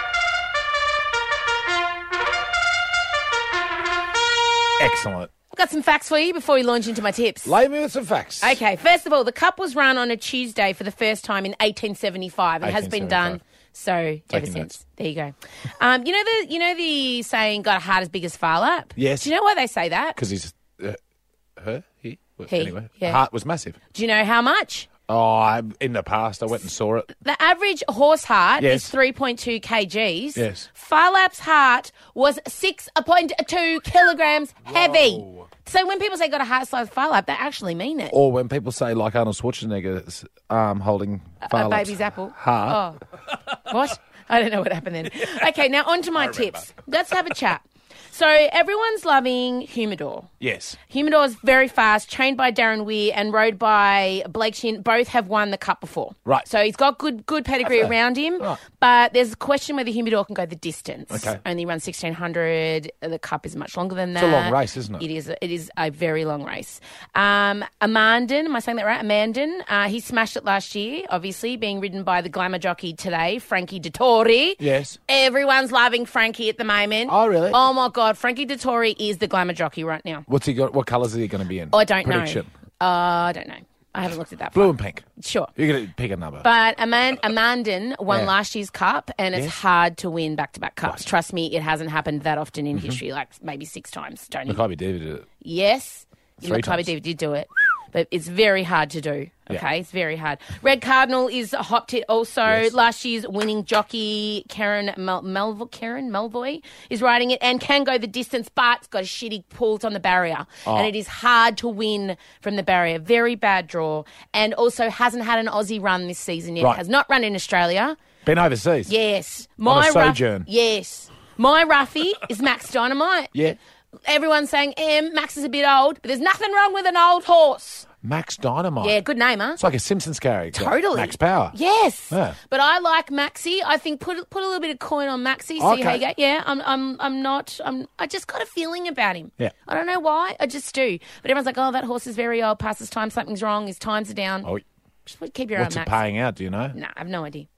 Speaker 4: Excellent.
Speaker 3: I've got some facts for you before we launch into my tips.
Speaker 4: Lay me with some facts.
Speaker 3: Okay, first of all, the Cup was run on a Tuesday for the first time in eighteen seventy-five. It has been done so ever
Speaker 4: Taking
Speaker 3: since.
Speaker 4: notes.
Speaker 3: There you go. Um, you know the you know the saying "got a heart as big as Phar Lap"?
Speaker 4: Yes.
Speaker 3: Do you know why they say that?
Speaker 4: Because he's uh, her, he. Well,
Speaker 3: He,
Speaker 4: anyway,
Speaker 3: yeah.
Speaker 4: heart was massive.
Speaker 3: Do you know how much?
Speaker 4: Oh, I, in the past, I went and saw it.
Speaker 3: The average horse heart
Speaker 4: Yes.
Speaker 3: is three point two kilograms.
Speaker 4: Yes.
Speaker 3: Phar Lap's heart was six point two kilograms heavy. So when people say got a heart size Phar Lap, they actually mean it.
Speaker 4: Or when people say, like Arnold Schwarzenegger's arm holding Phar
Speaker 3: a
Speaker 4: Lap's
Speaker 3: baby's apple.
Speaker 4: heart.
Speaker 3: Oh. What? I don't know what happened then. Okay, now on to my tips. Let's have a chat. So everyone's loving Humidor.
Speaker 4: Yes.
Speaker 3: Humidor is very fast, trained by Darren Weir and rode by Blake Shin. Both have won the Cup before.
Speaker 4: Right.
Speaker 3: So he's got good good pedigree
Speaker 4: Okay.
Speaker 3: around him.
Speaker 4: Right.
Speaker 3: But there's a question whether Humidor can go the distance.
Speaker 4: Okay.
Speaker 3: Only runs sixteen hundred. The Cup is much longer than that.
Speaker 4: It's a long race, isn't it?
Speaker 3: It is. It is a very long race. Um, Amandin, am I saying that right? Amandin, uh, he smashed it last year, obviously, being ridden by the glamour jockey today, Frankie Dettori.
Speaker 4: Yes.
Speaker 3: Everyone's loving Frankie at the moment.
Speaker 4: Oh, really?
Speaker 3: Oh, my God. Frankie Dettori is the glamour jockey right now.
Speaker 4: What's he got? What colours is he going to be in?
Speaker 3: Oh, I don't
Speaker 4: Prediction.
Speaker 3: know. Uh, I don't know. I haven't looked at that.
Speaker 4: Blue
Speaker 3: far.
Speaker 4: and pink.
Speaker 3: Sure.
Speaker 4: You're going to pick a number.
Speaker 3: But Amand- Amandin won
Speaker 4: Yeah.
Speaker 3: last year's Cup, and it's
Speaker 4: Yes.
Speaker 3: hard to win back-to-back Cups. Trust me, it hasn't happened that often in
Speaker 4: Mhm.
Speaker 3: history, like maybe six times. Don't you?
Speaker 4: Maccabi David did it.
Speaker 3: Yes.
Speaker 4: Three
Speaker 3: Maccabi
Speaker 4: times.
Speaker 3: David did do it. But it's very hard to do.
Speaker 4: Yeah.
Speaker 3: Okay, it's very hard. Red Cardinal is a hot tit also.
Speaker 4: Yes.
Speaker 3: Last year's winning jockey, Karen Mel- Melvo- Karen Melvoy, is riding it and can go the distance, but it's got a shitty pulls on the barrier.
Speaker 4: Oh.
Speaker 3: And it is hard to win from the barrier. Very bad draw. And also hasn't had an Aussie run this season yet.
Speaker 4: Right.
Speaker 3: Has not run in Australia.
Speaker 4: Been overseas.
Speaker 3: Yes.
Speaker 4: On a
Speaker 3: rough-
Speaker 4: sojourn.
Speaker 3: Yes. My roughie is Max Dynamite.
Speaker 4: Yeah.
Speaker 3: Everyone's saying, em, Max is a bit old, but there's nothing wrong with an old horse.
Speaker 4: Max Dynamite.
Speaker 3: Yeah, good name, huh?
Speaker 4: It's like a Simpsons character.
Speaker 3: Totally.
Speaker 4: Max Power.
Speaker 3: Yes.
Speaker 4: Yeah.
Speaker 3: But I like Maxie. I think put put a little bit of coin on Maxie. See
Speaker 4: Okay.
Speaker 3: how you get. Yeah, I'm I'm I'm not. I'm. I just got a feeling about him.
Speaker 4: Yeah.
Speaker 3: I don't know why. I just do. But everyone's like, oh, that horse is very old. Past his time. Something's wrong. His times are down.
Speaker 4: Oh,
Speaker 3: Just keep your
Speaker 4: what's
Speaker 3: eye
Speaker 4: it
Speaker 3: on Max.
Speaker 4: paying out, do you know?
Speaker 3: No, I have no idea.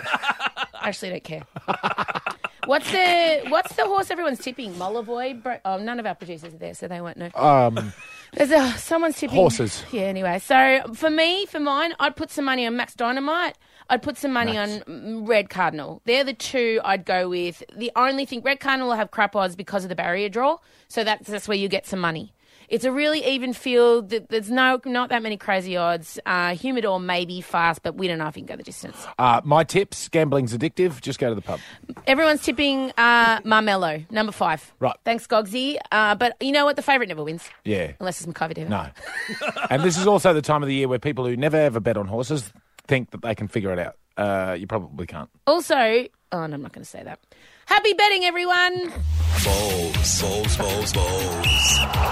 Speaker 3: I actually don't care. What's the What's the horse everyone's tipping? Mullavoy? Bro- oh, none of our producers are there, so they won't know.
Speaker 4: Um,
Speaker 3: There's a someone's tipping
Speaker 4: Horses.
Speaker 3: Yeah. Anyway, so for me, for mine, I'd put some money on Max Dynamite. I'd put some money
Speaker 4: Max.
Speaker 3: on mm, Red Cardinal. They're the two I'd go with. The only thing, Red Cardinal will have crap odds because of the barrier draw, so that's that's where you get some money. It's a really even field. Th- There's no not that many crazy odds. Uh, Humidor may be fast, but we don't know if he can go the distance.
Speaker 4: Uh, my tips, gambling's addictive. Just go to the pub.
Speaker 3: Everyone's tipping uh, Marmello, number five.
Speaker 4: Right.
Speaker 3: Thanks, Gogsy. Uh, but you know what? The favourite never wins.
Speaker 4: Yeah.
Speaker 3: Unless it's Maccabi David.
Speaker 4: No. And this is also the time of the year where people who never ever bet on horses think that they can figure it out. Uh, you probably can't.
Speaker 3: Also, oh, no, I'm not going to say that. Happy betting, everyone.
Speaker 1: Balls, balls, balls, balls.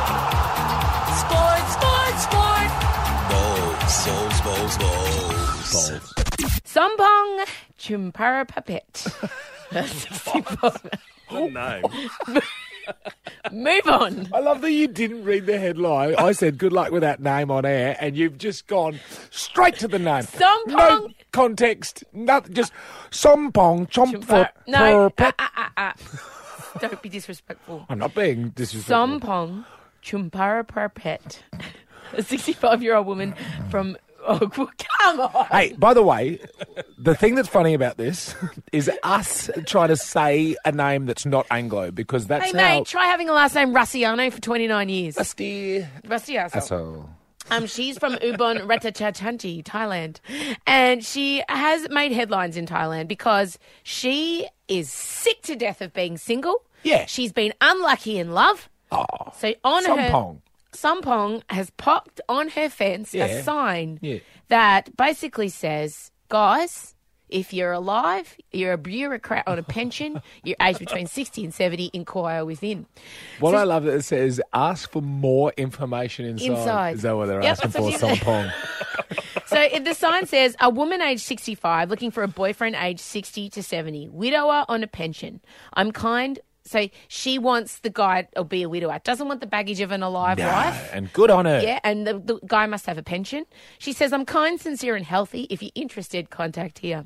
Speaker 3: Sport, sport, sport.
Speaker 1: Balls, balls, balls, balls.
Speaker 3: Sompong Chumpara Papet.
Speaker 5: Oh, no.
Speaker 3: Move on.
Speaker 4: I love that you didn't read the headline. I said good luck with that name on air, and you've just gone straight to the name.
Speaker 3: Sompong.
Speaker 4: No context, nothing, just Sompong Chomp.
Speaker 3: No, uh, uh, uh, uh. Don't be disrespectful.
Speaker 4: I'm not being disrespectful.
Speaker 3: Sompong Chumpara Papet. A sixty-five-year-old woman from... Oh, come on.
Speaker 4: Hey, by the way, the thing that's funny about this is us trying to say a name that's not Anglo, because that's
Speaker 3: Hey,
Speaker 4: how...
Speaker 3: mate, try having a last name Russiano for twenty-nine years.
Speaker 4: Rusty.
Speaker 3: Rusty asshole.
Speaker 4: Asshole.
Speaker 3: Um, she's from Ubon Ratchathani, Thailand. And she has made headlines in Thailand because she is sick to death of being single.
Speaker 4: Yeah.
Speaker 3: She's been unlucky in love.
Speaker 4: Oh,
Speaker 3: so on her...
Speaker 4: Sompong.
Speaker 3: Sompong has popped on her fence
Speaker 4: Yeah.
Speaker 3: a sign
Speaker 4: Yeah.
Speaker 3: that basically says, guys, if you're alive, you're a bureaucrat on a pension, you're aged between sixty and seventy, inquire within.
Speaker 5: What
Speaker 3: So-
Speaker 5: I love that it says, ask for more information inside.
Speaker 3: Inside.
Speaker 5: Is that what they're
Speaker 3: Yep,
Speaker 5: asking
Speaker 3: that's
Speaker 5: for?
Speaker 3: what you-
Speaker 5: Sompong.
Speaker 3: So if the sign says, a woman aged sixty-five looking for a boyfriend aged sixty to seventy, widower on a pension. I'm kind... So she wants the guy to be a widower. Doesn't want the baggage of an alive
Speaker 4: No,
Speaker 3: wife.
Speaker 4: and good on her.
Speaker 3: Yeah, and the, the guy must have a pension. She says, I'm kind, sincere and healthy. If you're interested, contact here.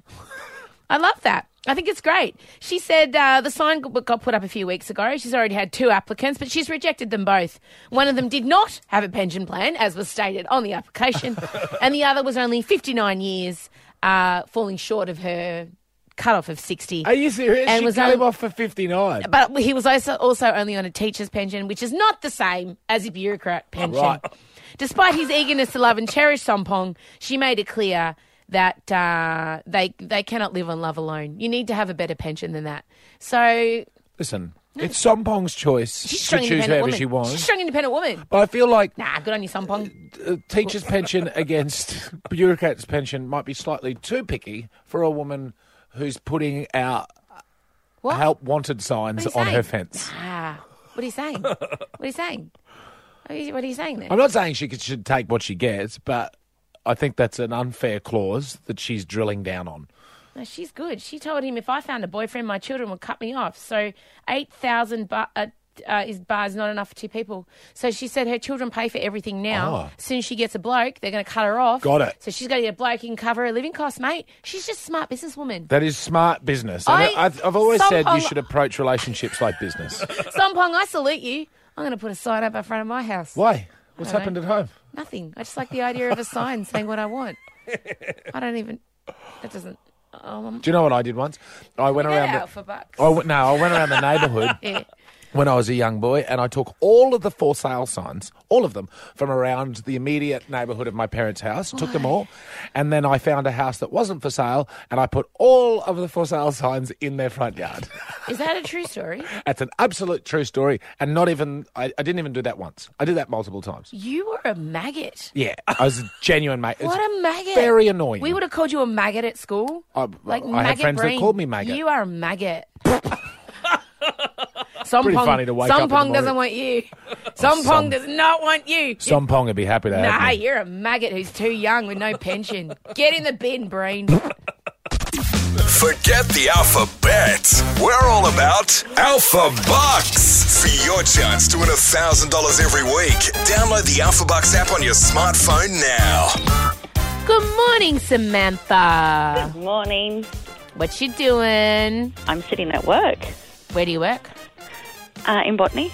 Speaker 3: I love that. I think it's great. She said uh, the sign got put up a few weeks ago. She's already had two applicants, but she's rejected them both. One of them did not have a pension plan, as was stated on the application, and the other was only fifty-nine years, uh, falling short of her cut-off of sixty.
Speaker 5: Are you serious?
Speaker 3: And
Speaker 5: She
Speaker 3: was
Speaker 5: cut
Speaker 3: on-
Speaker 5: him off for fifty-nine.
Speaker 3: But he was also, also only on a teacher's pension, which is not the same as a bureaucrat pension.
Speaker 5: Right.
Speaker 3: Despite his eagerness to love and cherish Sompong, she made it clear that uh, they they cannot live on love alone. You need to have a better pension than that. So
Speaker 4: Listen, it's Sompong's choice
Speaker 3: she's a
Speaker 4: to
Speaker 3: strong
Speaker 4: choose
Speaker 3: independent
Speaker 4: whoever
Speaker 3: woman.
Speaker 4: she wants.
Speaker 3: She's a strong independent woman.
Speaker 4: But I feel like
Speaker 3: Nah, good on you, Sompong.
Speaker 4: a teacher's pension against bureaucrat's pension might be slightly too picky for a woman who's putting out
Speaker 3: What?
Speaker 4: help wanted signs
Speaker 3: What are you
Speaker 4: on her
Speaker 3: saying?
Speaker 4: fence.
Speaker 3: Ah, what are you saying? What are you saying? What are you, what are you saying there?
Speaker 4: I'm not saying she could, should take what she gets, but I think that's an unfair clause that she's drilling down on.
Speaker 3: No, she's good. She told him if I found a boyfriend, my children would cut me off. So eight thousand ba- uh, uh, is bars not enough for two people. So she said her children pay for everything now.
Speaker 4: Oh.
Speaker 3: As soon as she gets a bloke, they're going to cut her off.
Speaker 4: Got it.
Speaker 3: So she's got to get a bloke who can cover her living costs, mate. She's just a smart businesswoman.
Speaker 4: That is smart business. And
Speaker 3: I-
Speaker 4: I've, I've always said you
Speaker 3: Sompong-
Speaker 4: should approach relationships like business.
Speaker 3: Sompong, I salute you. I'm going to put a sign up in front of my house.
Speaker 4: Why? What's
Speaker 3: don't
Speaker 4: happened
Speaker 3: know.
Speaker 4: at home?
Speaker 3: Nothing. I just like the idea of a sign saying what I want. I don't even... That doesn't... Um,
Speaker 4: Do you know what I did once? I went
Speaker 3: get
Speaker 4: around.
Speaker 3: out
Speaker 4: The,
Speaker 3: for bucks.
Speaker 4: I went, no, I went around the neighbourhood
Speaker 3: Yeah.
Speaker 4: when I was a young boy, and I took all of the for sale signs, all of them, from around the immediate neighbourhood of my parents' house. Took them all, and then I found a house that wasn't for sale, and I put all of the for sale signs in their front yard.
Speaker 3: Is that a true story?
Speaker 4: That's an absolute true story, and not even I, I didn't even do that once. I did that multiple times.
Speaker 3: You were a maggot.
Speaker 4: Yeah, I was a genuine mate.
Speaker 3: What a maggot.
Speaker 4: Very annoying.
Speaker 3: We would have called you a maggot at school.
Speaker 4: I,
Speaker 3: Like
Speaker 4: I
Speaker 3: maggot
Speaker 4: had friends
Speaker 3: brain.
Speaker 4: that called me maggot.
Speaker 3: You are a maggot. Sompong,
Speaker 4: Pretty funny to wake up in the
Speaker 3: Sompong doesn't
Speaker 4: morning.
Speaker 3: want you. Sompong
Speaker 4: Som-
Speaker 3: does not want you.
Speaker 4: Sompong would be happy to have
Speaker 3: Nah,
Speaker 4: me.
Speaker 3: you're a maggot who's too young with no pension. Get in the bin, brain.
Speaker 1: Forget the alphabet. We're all about Alpha Bucks. For your chance to win one thousand dollars every week, download the Alpha Bucks app on your smartphone now.
Speaker 3: Good morning, Samantha.
Speaker 13: Good morning.
Speaker 3: What you doing?
Speaker 13: I'm sitting at work
Speaker 3: Where do you work?
Speaker 13: uh, in botany.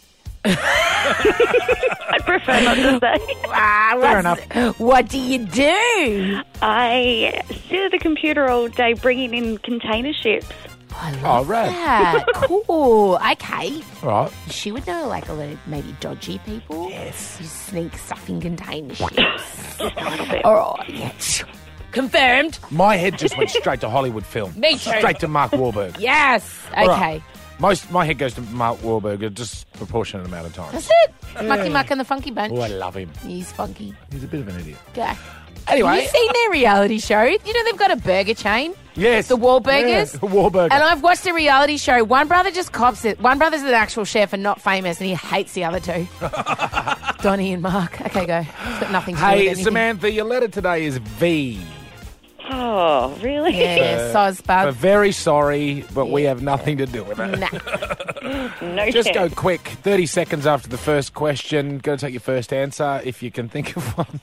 Speaker 13: I prefer not to say.
Speaker 3: Ah,
Speaker 4: Fair
Speaker 3: what's-
Speaker 4: enough.
Speaker 3: What do you do?
Speaker 13: I sit at the computer all day bringing in container ships.
Speaker 3: I
Speaker 4: Oh,
Speaker 3: love
Speaker 4: right.
Speaker 3: that. Cool. Okay.
Speaker 4: Right.
Speaker 3: She would know, like, a little, maybe dodgy people. Yes. You sneak stuff in container ships. All right. Yes. Confirmed.
Speaker 4: My head just went straight to Hollywood film.
Speaker 3: Me too.
Speaker 4: Straight to Mark Wahlberg.
Speaker 3: Yes. Okay.
Speaker 4: All right. Most my head goes to Mark Wahlberg a disproportionate amount of time.
Speaker 3: That's it. Mucky Muck and the Funky Bunch.
Speaker 4: Oh, I love him.
Speaker 3: He's funky.
Speaker 4: He's a bit of an idiot.
Speaker 3: Yeah.
Speaker 4: Anyway.
Speaker 3: Have you seen their reality show? You know they've got a burger chain?
Speaker 4: Yes.
Speaker 3: The Wahlburgers?
Speaker 4: Yeah, Wahlburger.
Speaker 3: And I've watched a reality show. One brother just cops it. One brother's an actual chef and not famous, and he hates the other two. Donnie and Mark. Okay, go. It's got nothing to do with
Speaker 4: Hey,
Speaker 3: anything.
Speaker 4: Samantha, your letter today is V.
Speaker 13: Oh, really?
Speaker 3: Yeah, soz
Speaker 4: We're
Speaker 3: bub.
Speaker 4: very sorry, but we have nothing to do with it.
Speaker 3: Nah.
Speaker 13: No
Speaker 4: Just go
Speaker 13: chance.
Speaker 4: quick. thirty seconds after the first question. Going to take your first answer if you can think of one.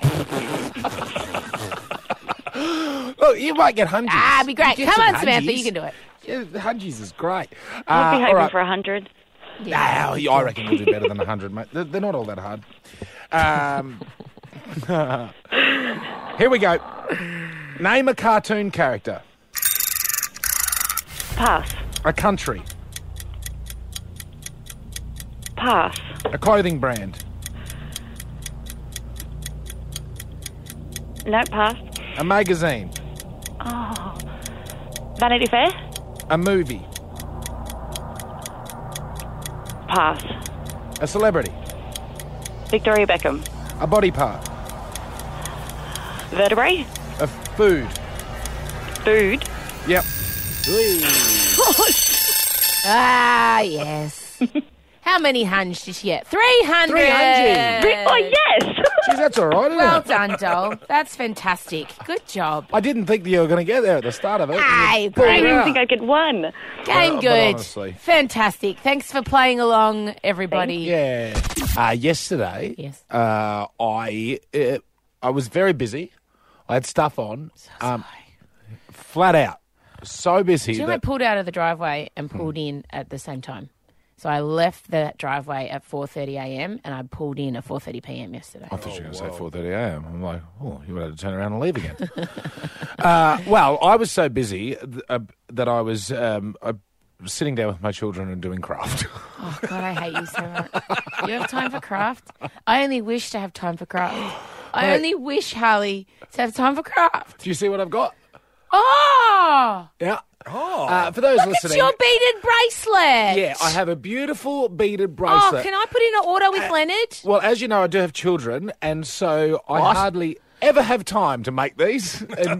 Speaker 4: Look, you might get hungies.
Speaker 3: Ah, it'd be great.
Speaker 4: You
Speaker 3: Come
Speaker 4: get
Speaker 3: on,
Speaker 4: some
Speaker 3: Samantha,
Speaker 4: hungies.
Speaker 3: you can do it.
Speaker 4: Yeah, the hungies is great.
Speaker 13: I'd be
Speaker 4: Uh, all
Speaker 13: hoping
Speaker 4: right.
Speaker 13: for a hundred.
Speaker 4: Nah, I reckon you'll do better than one hundred, mate. They're, they're not all that hard. Um, here we go. Name a cartoon character.
Speaker 13: Pass.
Speaker 4: A country.
Speaker 13: Pass.
Speaker 4: A clothing brand.
Speaker 13: No, pass.
Speaker 4: A magazine.
Speaker 13: Oh. Vanity Fair?
Speaker 4: A movie.
Speaker 13: Pass.
Speaker 4: A celebrity.
Speaker 13: Victoria Beckham.
Speaker 4: A body part.
Speaker 13: Vertebrae?
Speaker 4: A food.
Speaker 13: Food?
Speaker 4: Yep.
Speaker 3: Ah, yes. How many hunch did she get? three hundred.
Speaker 4: three hundred.
Speaker 13: Oh, yes.
Speaker 4: Jeez, that's all right, isn't
Speaker 3: Well
Speaker 4: it?
Speaker 3: done, Dole. That's fantastic. Good job.
Speaker 4: I didn't think you were going to get there at the start of it.
Speaker 3: Hey,
Speaker 4: Pulled
Speaker 13: I
Speaker 4: it
Speaker 13: didn't
Speaker 4: out.
Speaker 13: think I'd get one.
Speaker 3: Game
Speaker 4: Well, but
Speaker 3: good.
Speaker 4: honestly.
Speaker 3: Fantastic. Thanks for playing along, everybody.
Speaker 4: Yeah. Uh, yesterday,
Speaker 3: Yes.
Speaker 4: uh, I uh, I was very busy. I had stuff on. Um, flat out. So busy.
Speaker 3: Do you know I
Speaker 4: that-
Speaker 3: pulled out of the driveway and pulled in at the same time? So I left the driveway at four thirty a.m. and I pulled in at four thirty p.m. yesterday.
Speaker 4: I thought you were going to say four thirty a.m. I'm like, oh, you would have to turn around and leave again. uh, well, I was so busy th- uh, that I was um, uh, sitting down with my children and doing craft.
Speaker 3: Oh, God, I hate you so much. You have time for craft? I only wish to have time for craft. I
Speaker 4: Hey.
Speaker 3: only wish, Harley, to have time for craft.
Speaker 4: Do you see what I've got?
Speaker 3: Oh!
Speaker 4: Yeah. Oh. Uh, for those
Speaker 3: Look
Speaker 4: listening.
Speaker 3: at your beaded bracelet.
Speaker 4: Yeah, I have a beautiful beaded
Speaker 3: Oh,
Speaker 4: bracelet.
Speaker 3: can I put in an order with Leonard?
Speaker 4: Well, as you know, I do have children, and so I hardly ever have time to make these. And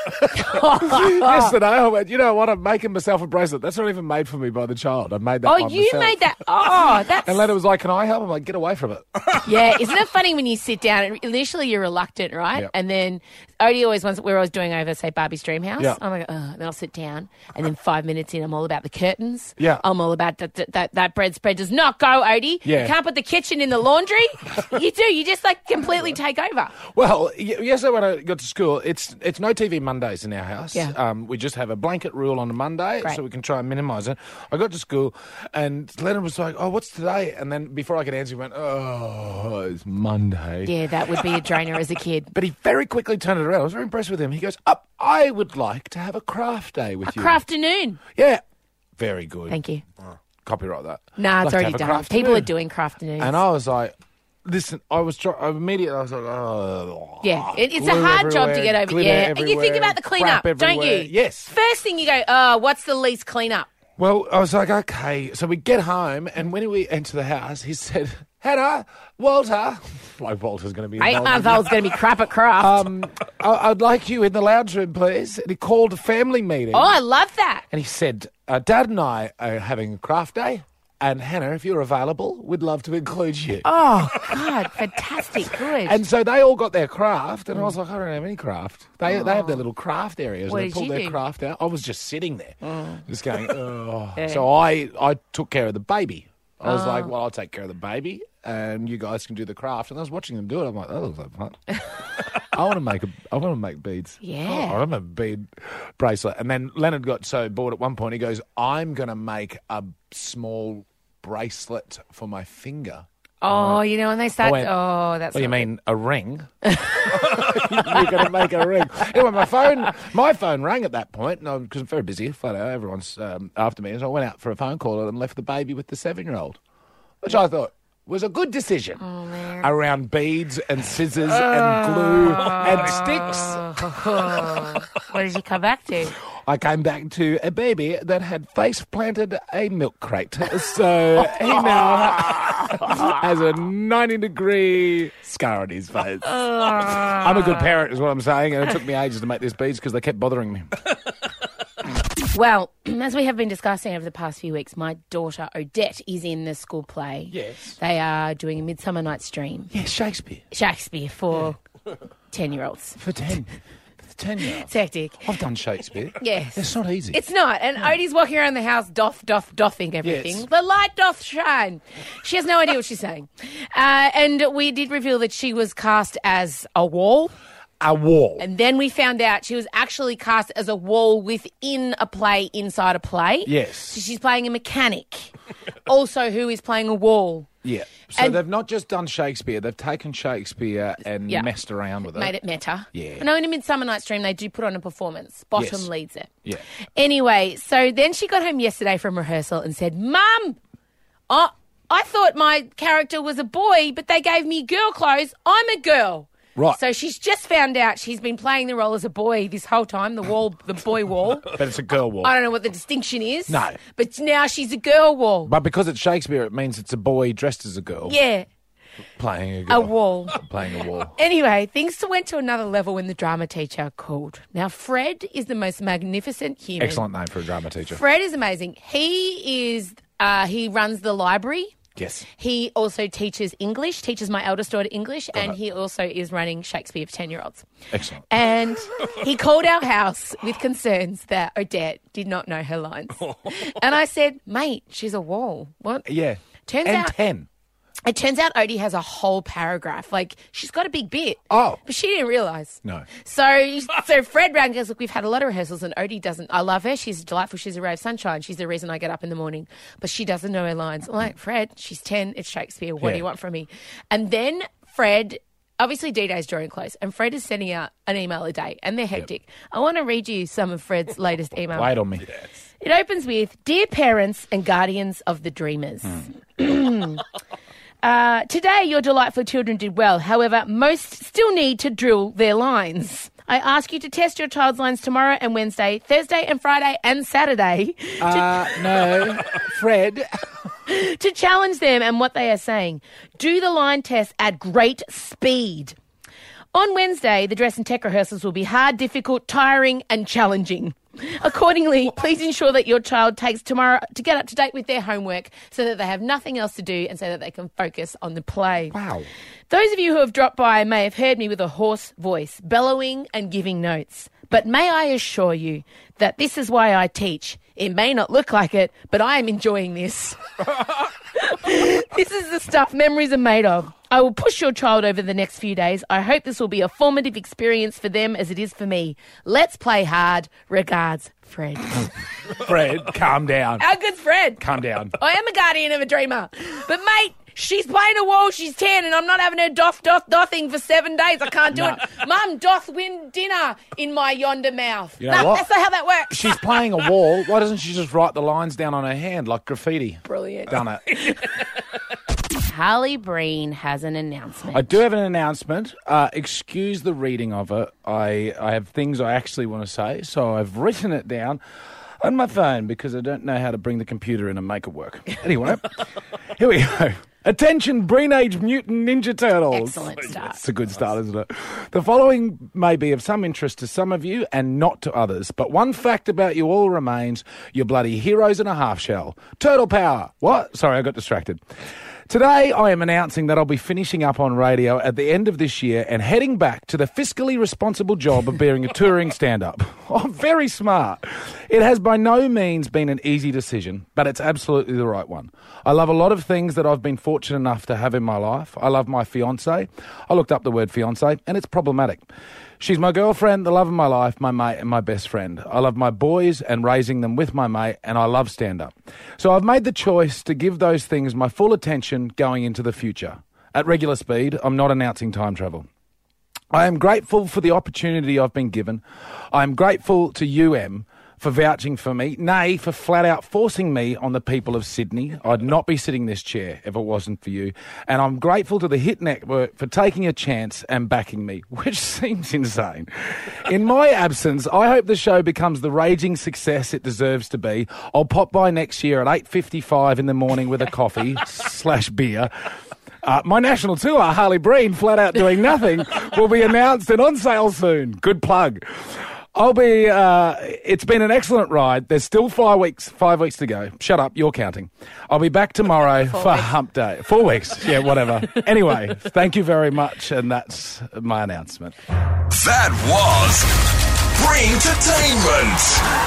Speaker 4: yesterday, I went, you know what? I'm making myself a bracelet. That's not even made for me by the child. I made that
Speaker 3: Oh,
Speaker 4: by
Speaker 3: you
Speaker 4: myself.
Speaker 3: made that. Oh, that's.
Speaker 4: And Leonard was like, can I help? I'm like, get away from it.
Speaker 3: Yeah, isn't it funny when you sit down and initially you're reluctant, right?
Speaker 4: Yep.
Speaker 3: And then Odie always wants, we're always doing over, say, Barbie's Dreamhouse.
Speaker 4: Yeah.
Speaker 3: I'm like, oh, and then I'll sit down. And then five minutes in, I'm all about the curtains.
Speaker 4: Yeah.
Speaker 3: I'm all about that, that, that, that bread spread does not go, Odie.
Speaker 4: Yeah.
Speaker 3: You can't put the kitchen in the laundry. You do. You just like completely take over.
Speaker 4: Well, y- yesterday when I got to school, it's it's no T V Mondays in our house.
Speaker 3: Yeah.
Speaker 4: Um, we just have a blanket rule on a Monday,
Speaker 3: Great.
Speaker 4: so we can try and minimise it. I got to school, and Leonard was like, oh, what's today? And then before I could answer, he went, oh, it's Monday.
Speaker 3: Yeah, that would be a drainer as a kid.
Speaker 4: But he very quickly turned it around. I was very impressed with him. He goes, up, I would like to have a craft day with
Speaker 3: A
Speaker 4: you.
Speaker 3: crafternoon.
Speaker 4: Yeah. Very good.
Speaker 3: Thank you.
Speaker 4: Oh, copyright that.
Speaker 3: Nah, it's
Speaker 4: Like to
Speaker 3: already
Speaker 4: have a
Speaker 3: done.
Speaker 4: craft
Speaker 3: People are
Speaker 4: afternoon.
Speaker 3: doing crafternoons.
Speaker 4: And I was like, listen, I was try- I immediately, I was like, oh.
Speaker 3: Yeah, it, it's a
Speaker 4: glue
Speaker 3: hard job to
Speaker 4: everywhere,
Speaker 3: get over.
Speaker 4: glitter
Speaker 3: Yeah, and you think
Speaker 4: everywhere,
Speaker 3: about the cleanup,
Speaker 4: crap
Speaker 3: don't you?
Speaker 4: everywhere. Yes.
Speaker 3: First thing you go, oh, what's the least cleanup?
Speaker 4: Well, I was like, okay. So we get home, and when we enter the house, he said, Hannah, Walter. Like Walter's going to be
Speaker 3: Eight
Speaker 4: involved
Speaker 3: month
Speaker 4: in
Speaker 3: old's going to be crap at craft.
Speaker 4: Um, I- I'd like you in the lounge room, please. And he called a family meeting.
Speaker 3: oh, I love that.
Speaker 4: And he said, uh, Dad and I are having a craft day. And Hannah, if you're available, we'd love to include you.
Speaker 3: Oh, God, fantastic. Good.
Speaker 4: And so they all got their craft, and I was like, I don't have any craft. They they have their little craft areas.
Speaker 3: What
Speaker 4: and they
Speaker 3: did
Speaker 4: pulled
Speaker 3: you
Speaker 4: their
Speaker 3: do?
Speaker 4: craft out. I was just sitting there, just going, oh.
Speaker 3: Yeah.
Speaker 4: So I, I took care of the baby. I was
Speaker 3: Oh.
Speaker 4: like, well, I'll take care of the baby, and you guys can do the craft. And I was watching them do it. I'm like, that looks like fun. I want to make a, I want to make beads.
Speaker 3: Yeah.
Speaker 4: Oh, I want to make a bead bracelet. And then Leonard got so bored at one point. He goes, I'm going to make a small bracelet for my finger.
Speaker 3: oh, you know, when they start,
Speaker 4: I went,
Speaker 3: oh, that's
Speaker 4: What do you
Speaker 3: not
Speaker 4: mean, a ring? You're going to make a ring. Anyway, my phone, my phone rang at that point, and because I'm very busy, flat out, everyone's um, after me, so I went out for a phone call and left the baby with the seven-year-old, which I thought was a good decision.
Speaker 3: Oh, man.
Speaker 4: Around beads and scissors and glue and sticks.
Speaker 3: Oh. What did you come back to?
Speaker 4: I came back to a baby that had face planted a milk crate. So he now has a ninety degree scar on his face. I'm a good parent, is what I'm saying, and it took me ages to make these beads because they kept bothering me.
Speaker 3: Well, as we have been discussing over the past few weeks, my daughter Odette is in the school play.
Speaker 4: Yes.
Speaker 3: They are doing a Midsummer Night's Dream.
Speaker 4: Yeah, Shakespeare.
Speaker 3: Shakespeare for ten-year-olds.
Speaker 4: For ten. For ten years.
Speaker 3: It's hectic.
Speaker 4: I've done Shakespeare.
Speaker 3: Yes.
Speaker 4: It's not easy.
Speaker 3: It's not. And Odie's walking around the house doff, doff, doffing everything.
Speaker 4: Yes.
Speaker 3: The light doth shine. She has no idea what she's saying. Uh, and we did reveal that she was cast as a wall.
Speaker 4: A wall.
Speaker 3: And then we found out she was actually cast as a wall within a play, inside a play.
Speaker 4: Yes.
Speaker 3: So she's playing a mechanic, also who is playing a wall.
Speaker 4: Yeah. So
Speaker 3: And-
Speaker 4: they've not just done Shakespeare, they've taken Shakespeare and
Speaker 3: Yeah.
Speaker 4: messed around with it.
Speaker 3: Made it meta.
Speaker 4: Yeah.
Speaker 3: I know in a Midsummer Night's Dream they do put on a performance. Bottom
Speaker 4: Yes.
Speaker 3: leads it.
Speaker 4: Yeah.
Speaker 3: Anyway, so then she got home yesterday from rehearsal and said, Mum, oh, I thought my character was a boy, but they gave me girl clothes. I'm a girl.
Speaker 4: Right.
Speaker 3: So she's just found out she's been playing the role as a boy this whole time, the wall, the boy wall.
Speaker 4: But it's a girl wall.
Speaker 3: I don't know what the distinction is.
Speaker 4: No.
Speaker 3: But now she's a girl wall.
Speaker 4: But because it's Shakespeare, it means it's a boy dressed as a girl.
Speaker 3: Yeah.
Speaker 4: Playing a girl.
Speaker 3: A wall.
Speaker 4: Playing a wall.
Speaker 3: Anyway, things went to another level when the drama teacher called. Now, Fred is the most magnificent human.
Speaker 4: Excellent name for a drama teacher.
Speaker 3: Fred is amazing. He is, uh, he runs the library.
Speaker 4: Yes.
Speaker 3: He also teaches English, teaches my eldest daughter English,
Speaker 4: Got
Speaker 3: and
Speaker 4: it.
Speaker 3: he also is running Shakespeare for ten-year-olds.
Speaker 4: Excellent.
Speaker 3: And he called our house with concerns that Odette did not know her lines. And I said, mate, she's a wall. What?
Speaker 4: Yeah.
Speaker 3: Turns
Speaker 4: and
Speaker 3: out-
Speaker 4: ten.
Speaker 3: It turns out Odie has a whole paragraph. Like, she's got a big bit.
Speaker 4: Oh.
Speaker 3: But she didn't realise.
Speaker 4: No.
Speaker 3: So so Fred ran and goes, look, we've had a lot of rehearsals and Odie doesn't. I love her. She's delightful. She's a ray of sunshine. She's the reason I get up in the morning. But she doesn't know her lines. I'm like, Fred, she's ten. It's Shakespeare. What
Speaker 4: Yeah.
Speaker 3: do you want from me? And then Fred... Obviously, D-Day's drawing close, and Fred is sending out an email a day, and they're hectic. I want to read you some of Fred's latest email.
Speaker 4: Wait on me.
Speaker 3: It opens with, Dear parents and guardians of the dreamers. Uh, today, your delightful children did well. However, most still need to drill their lines. I ask you to test your child's lines tomorrow and Wednesday, Thursday and Friday and Saturday
Speaker 4: Uh, no. Fred.
Speaker 3: to challenge them and what they are saying. Do the line test at great speed. On Wednesday, the dress and tech rehearsals will be hard, difficult, tiring and challenging. Accordingly, please ensure that your child takes tomorrow to get up to date with their homework so that they have nothing else to do and so that they can focus on the play.
Speaker 4: Wow.
Speaker 3: Those of you who have dropped by may have heard me with a hoarse voice, bellowing and giving notes. But may I assure you that this is why I teach. It may not look like it, but I am enjoying this. This is the stuff memories are made of. I will push your child over the next few days. I hope this will be a formative experience for them as it is for me. Let's play hard. Regards, Fred.
Speaker 4: Fred, calm down.
Speaker 3: How good's Fred?
Speaker 4: Calm down.
Speaker 3: I am a guardian of a dreamer. But, mate, she's playing a wall. She's ten, and I'm not having her doth, doth, dothing for seven days. I can't do
Speaker 4: No.
Speaker 3: it. Mum, doth win dinner in my yonder mouth.
Speaker 4: You know
Speaker 3: no,
Speaker 4: what?
Speaker 3: that's not how that works.
Speaker 4: She's playing a wall. Why doesn't she just write the lines down on her hand like graffiti?
Speaker 3: Brilliant.
Speaker 4: Done it.
Speaker 3: Harley Breen has an announcement.
Speaker 4: I do have an announcement. Uh, excuse the reading of it. I, I have things I actually want to say, so I've written it down on my phone because I don't know how to bring the computer in and make it work. Anyway, here we go. Attention, Breen Age Mutant Ninja Turtles.
Speaker 3: Excellent start.
Speaker 4: It's a good start, isn't it? The following may be of some interest to some of you and not to others, but one fact about you all remains: you're bloody heroes in a half shell. Turtle power. What? Sorry, I got distracted. Today, I am announcing that I'll be finishing up on radio at the end of this year and heading back to the fiscally responsible job of being a touring stand-up. Oh, very smart. It has by no means been an easy decision, but it's absolutely the right one. I love a lot of things that I've been fortunate enough to have in my life. I love my fiancée. I looked up the word fiancée, and it's problematic. She's my girlfriend, the love of my life, my mate and my best friend. I love my boys and raising them with my mate, and I love stand-up. So I've made the choice to give those things my full attention going into the future. At regular speed, I'm not announcing time travel. I am grateful for the opportunity I've been given. I am grateful to U M for vouching for me, nay, for flat out forcing me on the people of Sydney. I'd not be sitting in this chair if it wasn't for you. And I'm grateful to the Hit Network for taking a chance and backing me, which seems insane. In my absence, I hope the show becomes the raging success it deserves to be. I'll pop by next year at eight fifty-five in the morning with a coffee slash beer. Uh, my national tour, Harley Breen, flat out doing nothing, will be announced and on sale soon. Good plug. I'll be, uh, it's been an excellent ride. There's still five weeks, five weeks to go. Shut up, you're counting. I'll be back tomorrow for
Speaker 3: weeks.
Speaker 4: Hump Day. Four weeks, yeah, whatever. Anyway, thank you very much, and that's my announcement.
Speaker 1: That was Breen-tertainment.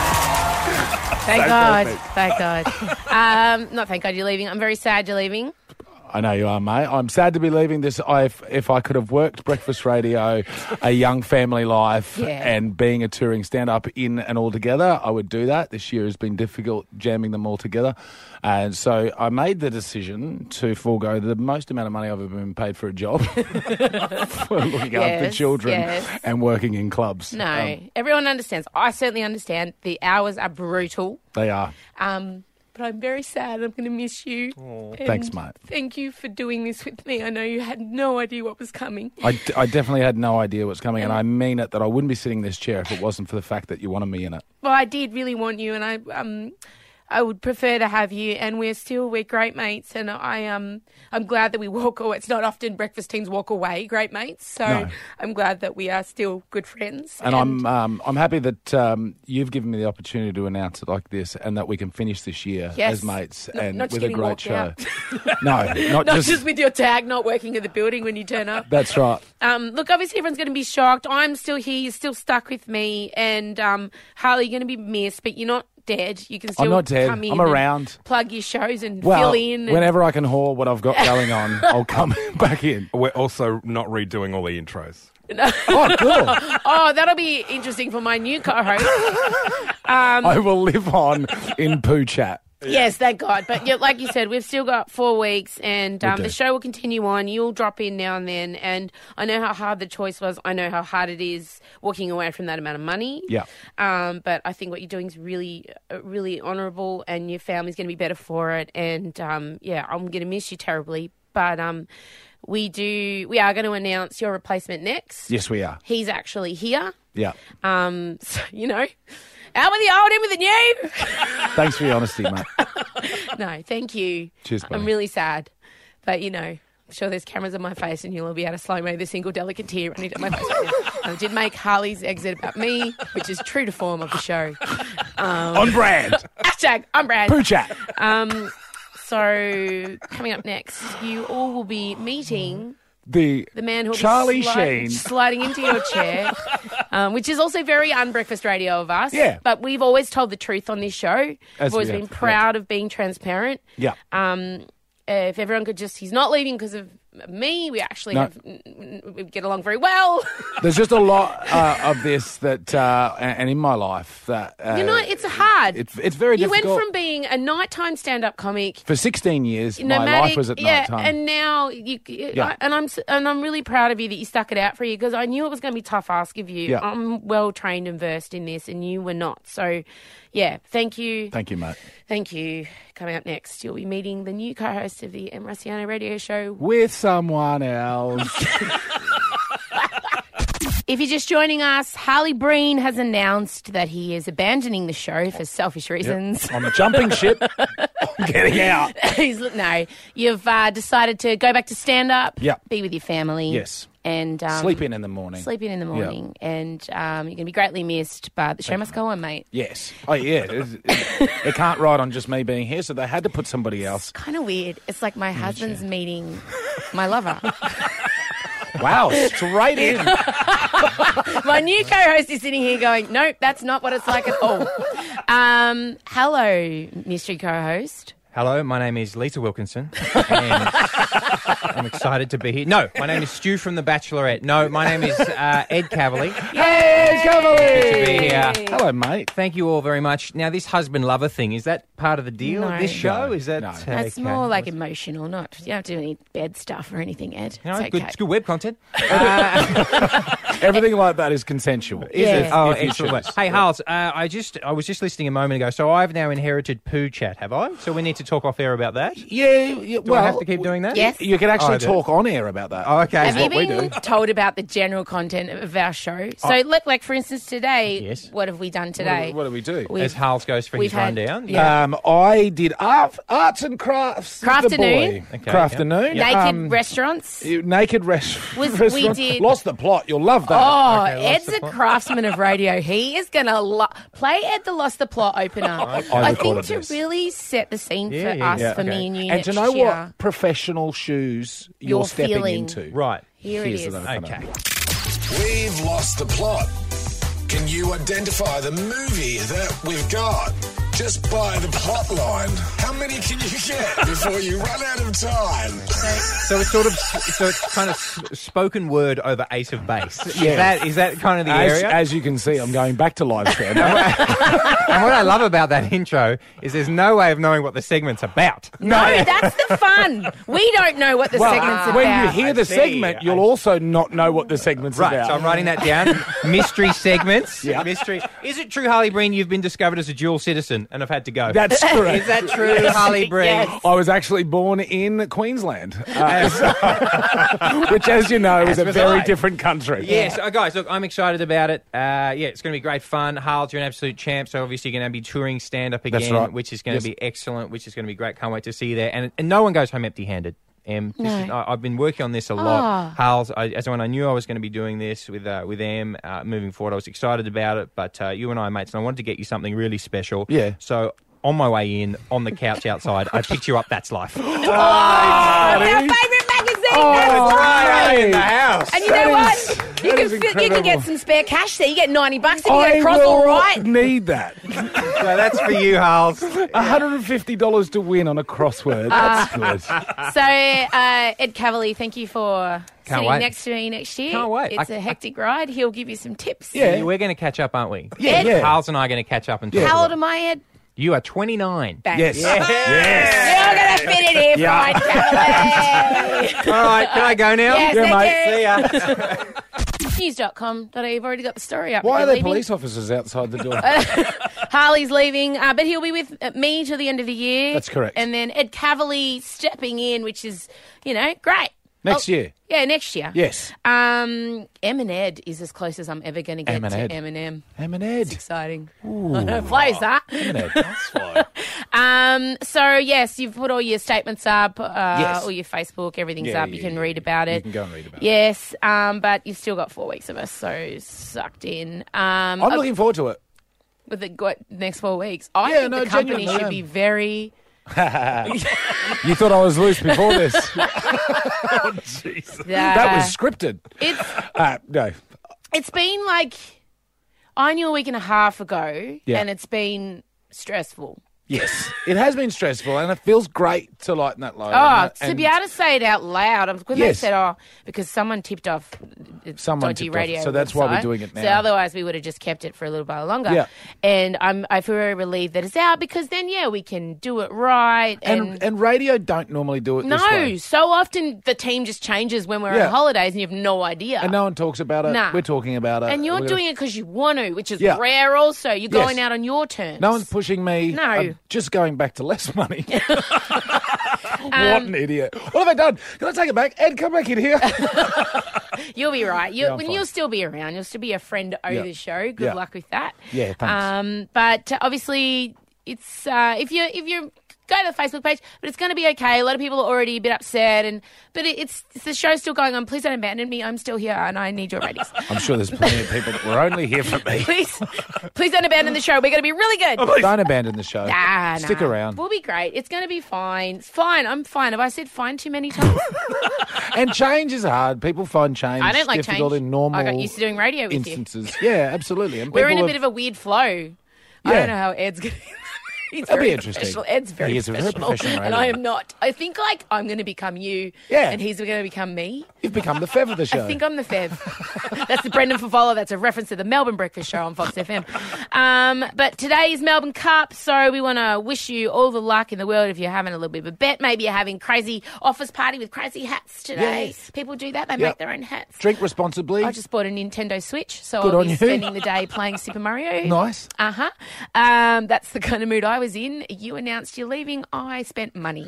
Speaker 3: Thank
Speaker 4: So
Speaker 3: God.
Speaker 4: perfect.
Speaker 3: Thank God. Um, not thank God you're leaving. I'm very sad you're leaving.
Speaker 4: I know you are, mate. I'm sad to be leaving this. I, if, if I could have worked breakfast radio, a young family life,
Speaker 3: Yeah.
Speaker 4: and being a touring stand-up in and all together, I would do that. This year has been difficult jamming them all together. And so I made the decision to forego the most amount of money I've ever been paid for a job for looking after
Speaker 3: Yes,
Speaker 4: children
Speaker 3: yes.
Speaker 4: and working in clubs.
Speaker 3: No,
Speaker 4: Um,
Speaker 3: everyone understands. I certainly understand. The hours are brutal.
Speaker 4: they are.
Speaker 3: Um, but I'm very sad. I'm going to miss you. And
Speaker 4: Thanks, mate.
Speaker 3: Thank you for doing this with me. I know you had no idea what was coming.
Speaker 4: I, d- I definitely had no idea what's coming, and I mean it that I wouldn't be sitting in this chair if it wasn't for the fact that you wanted me in it.
Speaker 3: Well, I did really want you, and I um, I would prefer to have you. And we're still we're great mates, and I um, I'm glad that we walk away. It's not often breakfast teams walk away great mates, so
Speaker 4: No.
Speaker 3: I'm glad that we are still good friends.
Speaker 4: And, I'm um, I'm happy that um, you've given me the opportunity to announce it like this, and that we can finish this year
Speaker 3: Yes.
Speaker 4: as mates
Speaker 3: Not-
Speaker 4: and
Speaker 3: not just
Speaker 4: with a
Speaker 3: getting
Speaker 4: great
Speaker 3: walked
Speaker 4: show.
Speaker 3: out.
Speaker 4: no, not,
Speaker 3: not just, with your tag not working at the building when you turn up.
Speaker 4: That's right.
Speaker 3: Um, look, obviously everyone's going to be shocked. I'm still here. You're still stuck with me. And um, Harley, you're going to be missed, but you're not dead. You can still
Speaker 4: I'm not dead.
Speaker 3: come in
Speaker 4: I'm
Speaker 3: and
Speaker 4: around.
Speaker 3: plug your shows and
Speaker 4: Well,
Speaker 3: fill in. And...
Speaker 4: whenever I can haul what I've got going on, I'll come back in.
Speaker 14: We're also not redoing all the intros.
Speaker 4: Oh, cool.
Speaker 3: Oh, that'll be interesting for my new co-host. Um,
Speaker 4: I will live on in poo chat.
Speaker 3: Yes, thank God. But yeah, like you said, we've still got four weeks and
Speaker 4: We
Speaker 3: um,
Speaker 4: do.
Speaker 3: the show will continue on. You'll drop in now and then. And I know how hard the choice was. I know how hard it is walking away from that amount of money.
Speaker 4: Yeah.
Speaker 3: Um, but I think what you're doing is really, uh, really honourable and your family's going to be better for it. And um, yeah, I'm going to miss you terribly. But um, we do, we are going to announce your replacement next.
Speaker 4: Yes, we are.
Speaker 3: He's actually here.
Speaker 4: Yeah.
Speaker 3: Um, so, you know, out with the old, in with the new.
Speaker 4: Thanks for your honesty, mate.
Speaker 3: No, thank you.
Speaker 4: Cheers, buddy.
Speaker 3: I'm really sad. But, you know, I'm sure there's cameras on my face and you'll be able to slow-mo the single delicate tear running down my face right now. And I did make Harley's exit about me, which is true to form of the show. Um,
Speaker 4: On brand.
Speaker 3: Hashtag on brand.
Speaker 4: Poo chat.
Speaker 3: Um, so, coming up next, you all will be meeting...
Speaker 4: The,
Speaker 3: The man who'll
Speaker 4: Charlie
Speaker 3: be slide-
Speaker 4: Sheen.
Speaker 3: sliding into your chair, um, which is also very unbreakfast radio of us.
Speaker 4: Yeah.
Speaker 3: But we've always told the truth on this show.
Speaker 4: As
Speaker 3: We've always
Speaker 4: we
Speaker 3: been
Speaker 4: have,
Speaker 3: proud of being transparent.
Speaker 4: Yeah.
Speaker 3: Um, if everyone could just, he's not leaving because of me. We actually
Speaker 4: No.
Speaker 3: have, we get along very well.
Speaker 4: There's just a lot uh, of this that, uh, and and in my life that uh,
Speaker 3: you know, it's hard.
Speaker 4: It's it's very
Speaker 3: you
Speaker 4: difficult.
Speaker 3: went from being a nighttime stand-up comic.
Speaker 4: For sixteen years, my
Speaker 3: nomadic,
Speaker 4: life was at
Speaker 3: yeah,
Speaker 4: night time.
Speaker 3: and now you,
Speaker 4: Yeah.
Speaker 3: I, and I'm s- and I'm really proud of you that you stuck it out for you because I knew it was going to be a tough ask of you.
Speaker 4: Yeah.
Speaker 3: I'm well trained and versed in this, and you were not. So, yeah, thank you,
Speaker 4: Thank you, mate.
Speaker 3: thank you. Coming up next, you'll be meeting the new co-host of the M. Rossiano Radio Show.
Speaker 4: With someone else.
Speaker 3: If you're just joining us, Harley Breen has announced that he is abandoning the show for selfish reasons.
Speaker 4: I'm jumping ship. I'm getting out.
Speaker 3: He's, no, you've uh, decided to go back to stand-up,
Speaker 4: Yep.
Speaker 3: be with your family.
Speaker 4: Yes.
Speaker 3: And um,
Speaker 4: Sleep in in the morning.
Speaker 3: Sleep in in the
Speaker 4: Yeah.
Speaker 3: morning. And um, you're going to be greatly missed, but the show must go on, mate.
Speaker 4: Yes. Oh, yeah. It, it, it can't ride on just me being here, so they had to put somebody else.
Speaker 3: Kind of weird. It's like my husband's meeting my lover.
Speaker 4: Wow, straight in.
Speaker 3: My new co-host is sitting here going, nope, that's not what it's like at all. Um, hello, mystery co-host.
Speaker 15: Hello, my name is Lisa Wilkinson, and I'm excited to be here. No, my name is Stu from The Bachelorette. No, my name is uh, Ed Cavalier.
Speaker 4: Hey, Cavalier!
Speaker 15: Good to be here.
Speaker 4: Hello, mate.
Speaker 15: Thank you all very much. Now, this husband-lover thing, is that part of the deal
Speaker 3: No.
Speaker 15: of this show?
Speaker 4: No,
Speaker 15: Is that...
Speaker 4: no.
Speaker 15: uh,
Speaker 3: That's
Speaker 15: okay.
Speaker 3: more like emotional, not, you don't have to do any bed stuff or anything, Ed.
Speaker 15: No,
Speaker 3: it's
Speaker 15: good,
Speaker 3: okay.
Speaker 15: it's good web content.
Speaker 4: Everything like that is consensual.
Speaker 15: Is
Speaker 3: Yeah.
Speaker 15: it? Oh,
Speaker 4: If you
Speaker 15: excellent.
Speaker 4: choose.
Speaker 15: Hey, Harles, uh, I just I was just listening a moment ago. So I've now inherited poo chat, have I? So we need to talk off air about that.
Speaker 4: Yeah, yeah,
Speaker 15: Do
Speaker 4: well,
Speaker 15: I have to keep doing that?
Speaker 3: Yes.
Speaker 4: You can actually
Speaker 15: Oh, I do.
Speaker 4: talk on air about that.
Speaker 15: Oh, okay.
Speaker 3: Have
Speaker 4: That's
Speaker 3: you
Speaker 4: what we
Speaker 3: been
Speaker 4: do.
Speaker 3: told about the general content of our show? So, look, like, for instance, today,
Speaker 15: Yes.
Speaker 3: what have we done
Speaker 4: What,
Speaker 3: today?
Speaker 4: do- what do we do?
Speaker 3: We've-
Speaker 15: As Harles goes for
Speaker 3: we've
Speaker 15: his
Speaker 3: had-
Speaker 15: rundown.
Speaker 3: yeah.
Speaker 4: Um, I did art, arts and crafts. with the
Speaker 3: Crafternoon.
Speaker 4: boy.
Speaker 15: Okay,
Speaker 4: Crafternoon.
Speaker 3: Naked
Speaker 4: Um,
Speaker 3: restaurants.
Speaker 4: you- naked res-
Speaker 3: Was- we
Speaker 4: restaurant.
Speaker 3: did-
Speaker 4: Lost the plot. You'll love that.
Speaker 3: Oh,
Speaker 15: Okay, lost
Speaker 3: Ed's
Speaker 15: the
Speaker 3: a
Speaker 15: plot.
Speaker 3: craftsman of radio. He is going to lo- play Ed the Lost the Plot opener.
Speaker 4: I
Speaker 3: I think
Speaker 4: recorded
Speaker 3: to
Speaker 4: this.
Speaker 3: really set the scene
Speaker 15: Yeah,
Speaker 3: for
Speaker 15: yeah,
Speaker 3: us,
Speaker 15: yeah,
Speaker 3: for
Speaker 15: okay.
Speaker 3: me and you
Speaker 4: And to
Speaker 3: next
Speaker 4: know
Speaker 3: year.
Speaker 4: what professional shoes you're,
Speaker 3: You're
Speaker 4: stepping
Speaker 3: feeling.
Speaker 4: into.
Speaker 15: Right.
Speaker 3: Here it
Speaker 4: Here's
Speaker 3: is.
Speaker 4: the opener.
Speaker 15: Okay.
Speaker 1: We've lost the plot. Can you identify the movie that we've got? Just by the plot line. How many can you get before you run out of time?
Speaker 15: So it's sort of so it's kind of s- spoken word over Ace of Base.
Speaker 4: Yeah.
Speaker 15: Is that is that kind of the
Speaker 4: As,
Speaker 15: area?
Speaker 4: as you can see, I'm going back to live stand.
Speaker 15: and what I love about that intro is there's no way of knowing what the segment's about.
Speaker 3: No, that's the fun. We don't know what the
Speaker 4: well,
Speaker 3: segment's about.
Speaker 4: when you hear the
Speaker 15: I see.
Speaker 4: segment, you'll also not know what the segment's
Speaker 15: Right,
Speaker 4: about.
Speaker 15: so I'm writing that down. Mystery segments.
Speaker 4: Yeah.
Speaker 15: Mystery. Is it true, Harley Breen, you've been discovered as a dual citizen Brisbane and I've had to go.
Speaker 4: That's correct.
Speaker 15: Is that true, Harley Bree?
Speaker 3: Yes.
Speaker 4: I was actually born in Queensland, uh, so- which, as you know, is
Speaker 15: As
Speaker 4: a
Speaker 15: was
Speaker 4: very
Speaker 15: I.
Speaker 4: different country.
Speaker 15: Yes, uh, guys, look, I'm excited about it. Uh, yeah, it's going to be great fun. Harles, you're an absolute champ, so obviously you're going to be touring stand-up again,
Speaker 4: That's right.
Speaker 15: which is going
Speaker 4: Yes.
Speaker 15: to be excellent, which is going to be great. Can't wait to see you there. And, and no one goes home empty-handed. Um, this
Speaker 3: No.
Speaker 15: is, I, I've been working on this a lot. Harles, I, as when I knew I was going to be doing this with uh, with Em uh, moving forward, I was excited about it, but uh, you and I are mates, and I wanted to get you something really special.
Speaker 4: Yeah.
Speaker 15: So on my way in, on the couch outside, I picked you up That's Life.
Speaker 3: Oh, it's our favourite magazine.
Speaker 4: Oh,
Speaker 3: That's
Speaker 15: right in the house.
Speaker 3: And you
Speaker 4: That
Speaker 3: know
Speaker 4: is-
Speaker 3: what? You
Speaker 4: that
Speaker 3: can,
Speaker 4: is
Speaker 3: fi- you can
Speaker 4: incredible.
Speaker 3: get some spare cash there. You get ninety bucks if you
Speaker 4: I
Speaker 3: get across
Speaker 4: will
Speaker 3: all right.
Speaker 4: need that.
Speaker 15: So that's for you, Harles.
Speaker 4: one hundred fifty dollars to win on a crossword. That's good.
Speaker 3: So, uh, Ed Cavalier, thank you for
Speaker 15: Can't
Speaker 3: sitting
Speaker 15: wait.
Speaker 3: next to me next year.
Speaker 15: Can't wait.
Speaker 3: It's
Speaker 15: I-
Speaker 3: a hectic ride. He'll give you some tips.
Speaker 4: Yeah.
Speaker 15: We're going to catch up, aren't we?
Speaker 4: Yeah, yeah.
Speaker 15: Harles and I are going to catch up and talk.
Speaker 3: How
Speaker 15: about
Speaker 3: old
Speaker 15: it.
Speaker 3: am I, Ed?
Speaker 15: You are twenty-nine.
Speaker 3: Bang.
Speaker 4: Yes. Yes.
Speaker 3: You're going to fit it in,
Speaker 4: Yeah.
Speaker 3: fine, Cavalier.
Speaker 15: All right, can I go now?
Speaker 3: Yes,
Speaker 4: Yeah,
Speaker 3: thank
Speaker 4: mate.
Speaker 3: you.
Speaker 15: See ya.
Speaker 3: News dot com. You've already got the story up.
Speaker 4: Why are
Speaker 3: You're
Speaker 4: there
Speaker 3: leaving.
Speaker 4: police officers outside the door?
Speaker 3: Harley's leaving, uh, but he'll be with uh, me till the end of the year.
Speaker 4: That's correct.
Speaker 3: And then Ed Cavalier stepping in, which is, you know, great.
Speaker 4: Next
Speaker 3: Oh,
Speaker 4: year.
Speaker 3: Yeah, next year.
Speaker 4: Yes.
Speaker 3: Um, Em and Ed is as close as I'm ever going to get
Speaker 4: Em and
Speaker 3: to
Speaker 4: Ed.
Speaker 3: Eminem.
Speaker 4: Em and
Speaker 3: It's
Speaker 4: Ed.
Speaker 3: exciting.
Speaker 4: Ooh.
Speaker 3: I know, close, huh?
Speaker 4: Em and Ed. That's fine.
Speaker 3: Um, so, yes, you've put all your statements up, uh,
Speaker 4: Yes.
Speaker 3: all your Facebook, everything's
Speaker 4: Yeah,
Speaker 3: up. You
Speaker 4: yeah,
Speaker 3: can
Speaker 4: yeah,
Speaker 3: read
Speaker 4: yeah.
Speaker 3: about
Speaker 4: You
Speaker 3: it.
Speaker 4: can go and read about it.
Speaker 3: Yes, um, but you've still got four weeks of us, so sucked in. Um,
Speaker 4: I'm looking forward to it.
Speaker 3: with the what, next four weeks. I
Speaker 4: Yeah,
Speaker 3: think
Speaker 4: no,
Speaker 3: the company
Speaker 4: genuinely,
Speaker 3: should
Speaker 4: yeah.
Speaker 3: be very...
Speaker 4: You thought I was loose before this. Oh, Jesus.
Speaker 3: Yeah.
Speaker 4: That was scripted.
Speaker 3: It's
Speaker 4: Uh, no.
Speaker 3: It's been like... I knew a week and a half ago,
Speaker 4: Yeah.
Speaker 3: and it's been stressful.
Speaker 4: Yes. It has been stressful, and it feels great to lighten that load.
Speaker 3: Oh,
Speaker 4: And-
Speaker 3: to be able to say it out loud. When
Speaker 4: Yes.
Speaker 3: they said, oh, because someone tipped off uh,
Speaker 4: Someone
Speaker 3: dodgy
Speaker 4: tipped off,
Speaker 3: radio
Speaker 4: so that's why we're
Speaker 3: website.
Speaker 4: doing it
Speaker 3: So
Speaker 4: now.
Speaker 3: otherwise we would have just kept it for a little while longer.
Speaker 4: Yeah.
Speaker 3: And I'm, I feel very relieved that it's out because then, yeah, we can do it right. And,
Speaker 4: And, and radio don't normally do it
Speaker 3: no,
Speaker 4: this way.
Speaker 3: so often the team just changes when we're
Speaker 4: Yeah.
Speaker 3: on holidays and you have no idea.
Speaker 4: And no one talks about it.
Speaker 3: Nah.
Speaker 4: We're talking about it.
Speaker 3: And you're
Speaker 4: We're-
Speaker 3: doing it because you want to, which is
Speaker 4: Yeah.
Speaker 3: rare also. You're
Speaker 4: Yes.
Speaker 3: going out on your terms.
Speaker 4: No one's pushing me.
Speaker 3: No.
Speaker 4: I'm just going back to less money.
Speaker 3: Um,
Speaker 4: what an idiot. What have I done? Can I take it back? Ed, come back in here.
Speaker 3: You'll be right. You,
Speaker 4: Yeah, I'm
Speaker 3: when
Speaker 4: fine.
Speaker 3: you'll still be around. You'll still be a friend over
Speaker 4: Yeah.
Speaker 3: the show. Good
Speaker 4: Yeah.
Speaker 3: luck with that.
Speaker 4: Yeah, thanks.
Speaker 3: Um, but uh, obviously, it's uh, if you if you go to the Facebook page, but it's going to be okay. A lot of people are already a bit upset, and but it, it's, it's the show's still going on. Please don't abandon me. I'm still here, and I need your ratings.
Speaker 4: I'm sure there's plenty of people that were only here for me.
Speaker 3: please, please don't abandon the show. We're going to be really good.
Speaker 4: Don't abandon the show.
Speaker 3: Nah,
Speaker 4: Stick
Speaker 3: nah.
Speaker 4: around.
Speaker 3: We'll be great. It's going to be fine. It's fine. I'm fine. Have I said fine too many times?
Speaker 4: And change is hard. People find change
Speaker 3: I don't like
Speaker 4: difficult
Speaker 3: change.
Speaker 4: in normal
Speaker 3: I got used to doing radio with you.
Speaker 4: instances. Yeah, absolutely. And
Speaker 3: We're in a
Speaker 4: people
Speaker 3: bit
Speaker 4: have-
Speaker 3: of a weird flow. I
Speaker 4: Yeah.
Speaker 3: don't know how Ed's going to... He's
Speaker 4: That'd be
Speaker 3: very
Speaker 4: interesting.
Speaker 3: professional. Ed's very
Speaker 4: He is a very
Speaker 3: professional.
Speaker 4: professional
Speaker 3: and I
Speaker 4: radio.
Speaker 3: am not. I think, like, I'm going to become you.
Speaker 4: Yeah.
Speaker 3: And he's going to become me.
Speaker 4: You've become the fev of the show.
Speaker 3: I think I'm the Fev. That's the Brendan Favola. That's a reference to the Melbourne Breakfast Show on Fox F M. Um, but today is Melbourne Cup, so we want to wish you all the luck in the world if you're having a little bit of a bet. Maybe you're having crazy office party with crazy hats today.
Speaker 4: Yes.
Speaker 3: People do that. They
Speaker 4: Yep.
Speaker 3: make their own hats.
Speaker 4: Drink responsibly.
Speaker 3: I just bought a Nintendo Switch, so
Speaker 4: Good
Speaker 3: I'll
Speaker 4: on
Speaker 3: be
Speaker 4: you.
Speaker 3: spending the day playing Super Mario.
Speaker 4: Nice.
Speaker 3: Uh-huh. Um, that's the kind of mood I was in. You announced you're leaving. I spent money.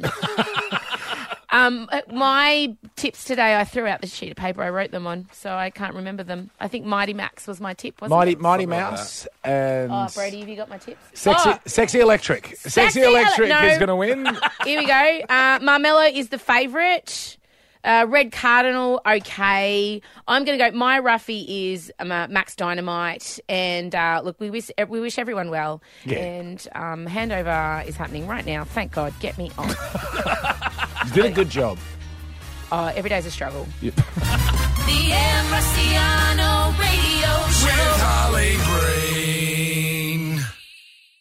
Speaker 3: um, my tips today, I threw out the sheet of paper I wrote them on, so I can't remember them. I think Mighty Max was my tip, wasn't
Speaker 4: Mighty
Speaker 3: it?
Speaker 4: Mighty Mouse and
Speaker 3: Oh, Brady, have you got my tips?
Speaker 4: Sexy
Speaker 3: Oh,
Speaker 4: Sexy Electric. Sexy,
Speaker 3: Sexy Ele-
Speaker 4: Electric
Speaker 3: no.
Speaker 4: is going to win.
Speaker 3: here we go. Uh, Marmello is the favourite. Uh, Red Cardinal, okay. I'm going to go. My roughie is um, uh, Max Dynamite, and uh, look, we wish we wish everyone well.
Speaker 4: Yeah.
Speaker 3: And um, handover is happening right now. Thank God. Get me on.
Speaker 4: You did a good job.
Speaker 3: uh, every day's a struggle.
Speaker 2: The Em Rusty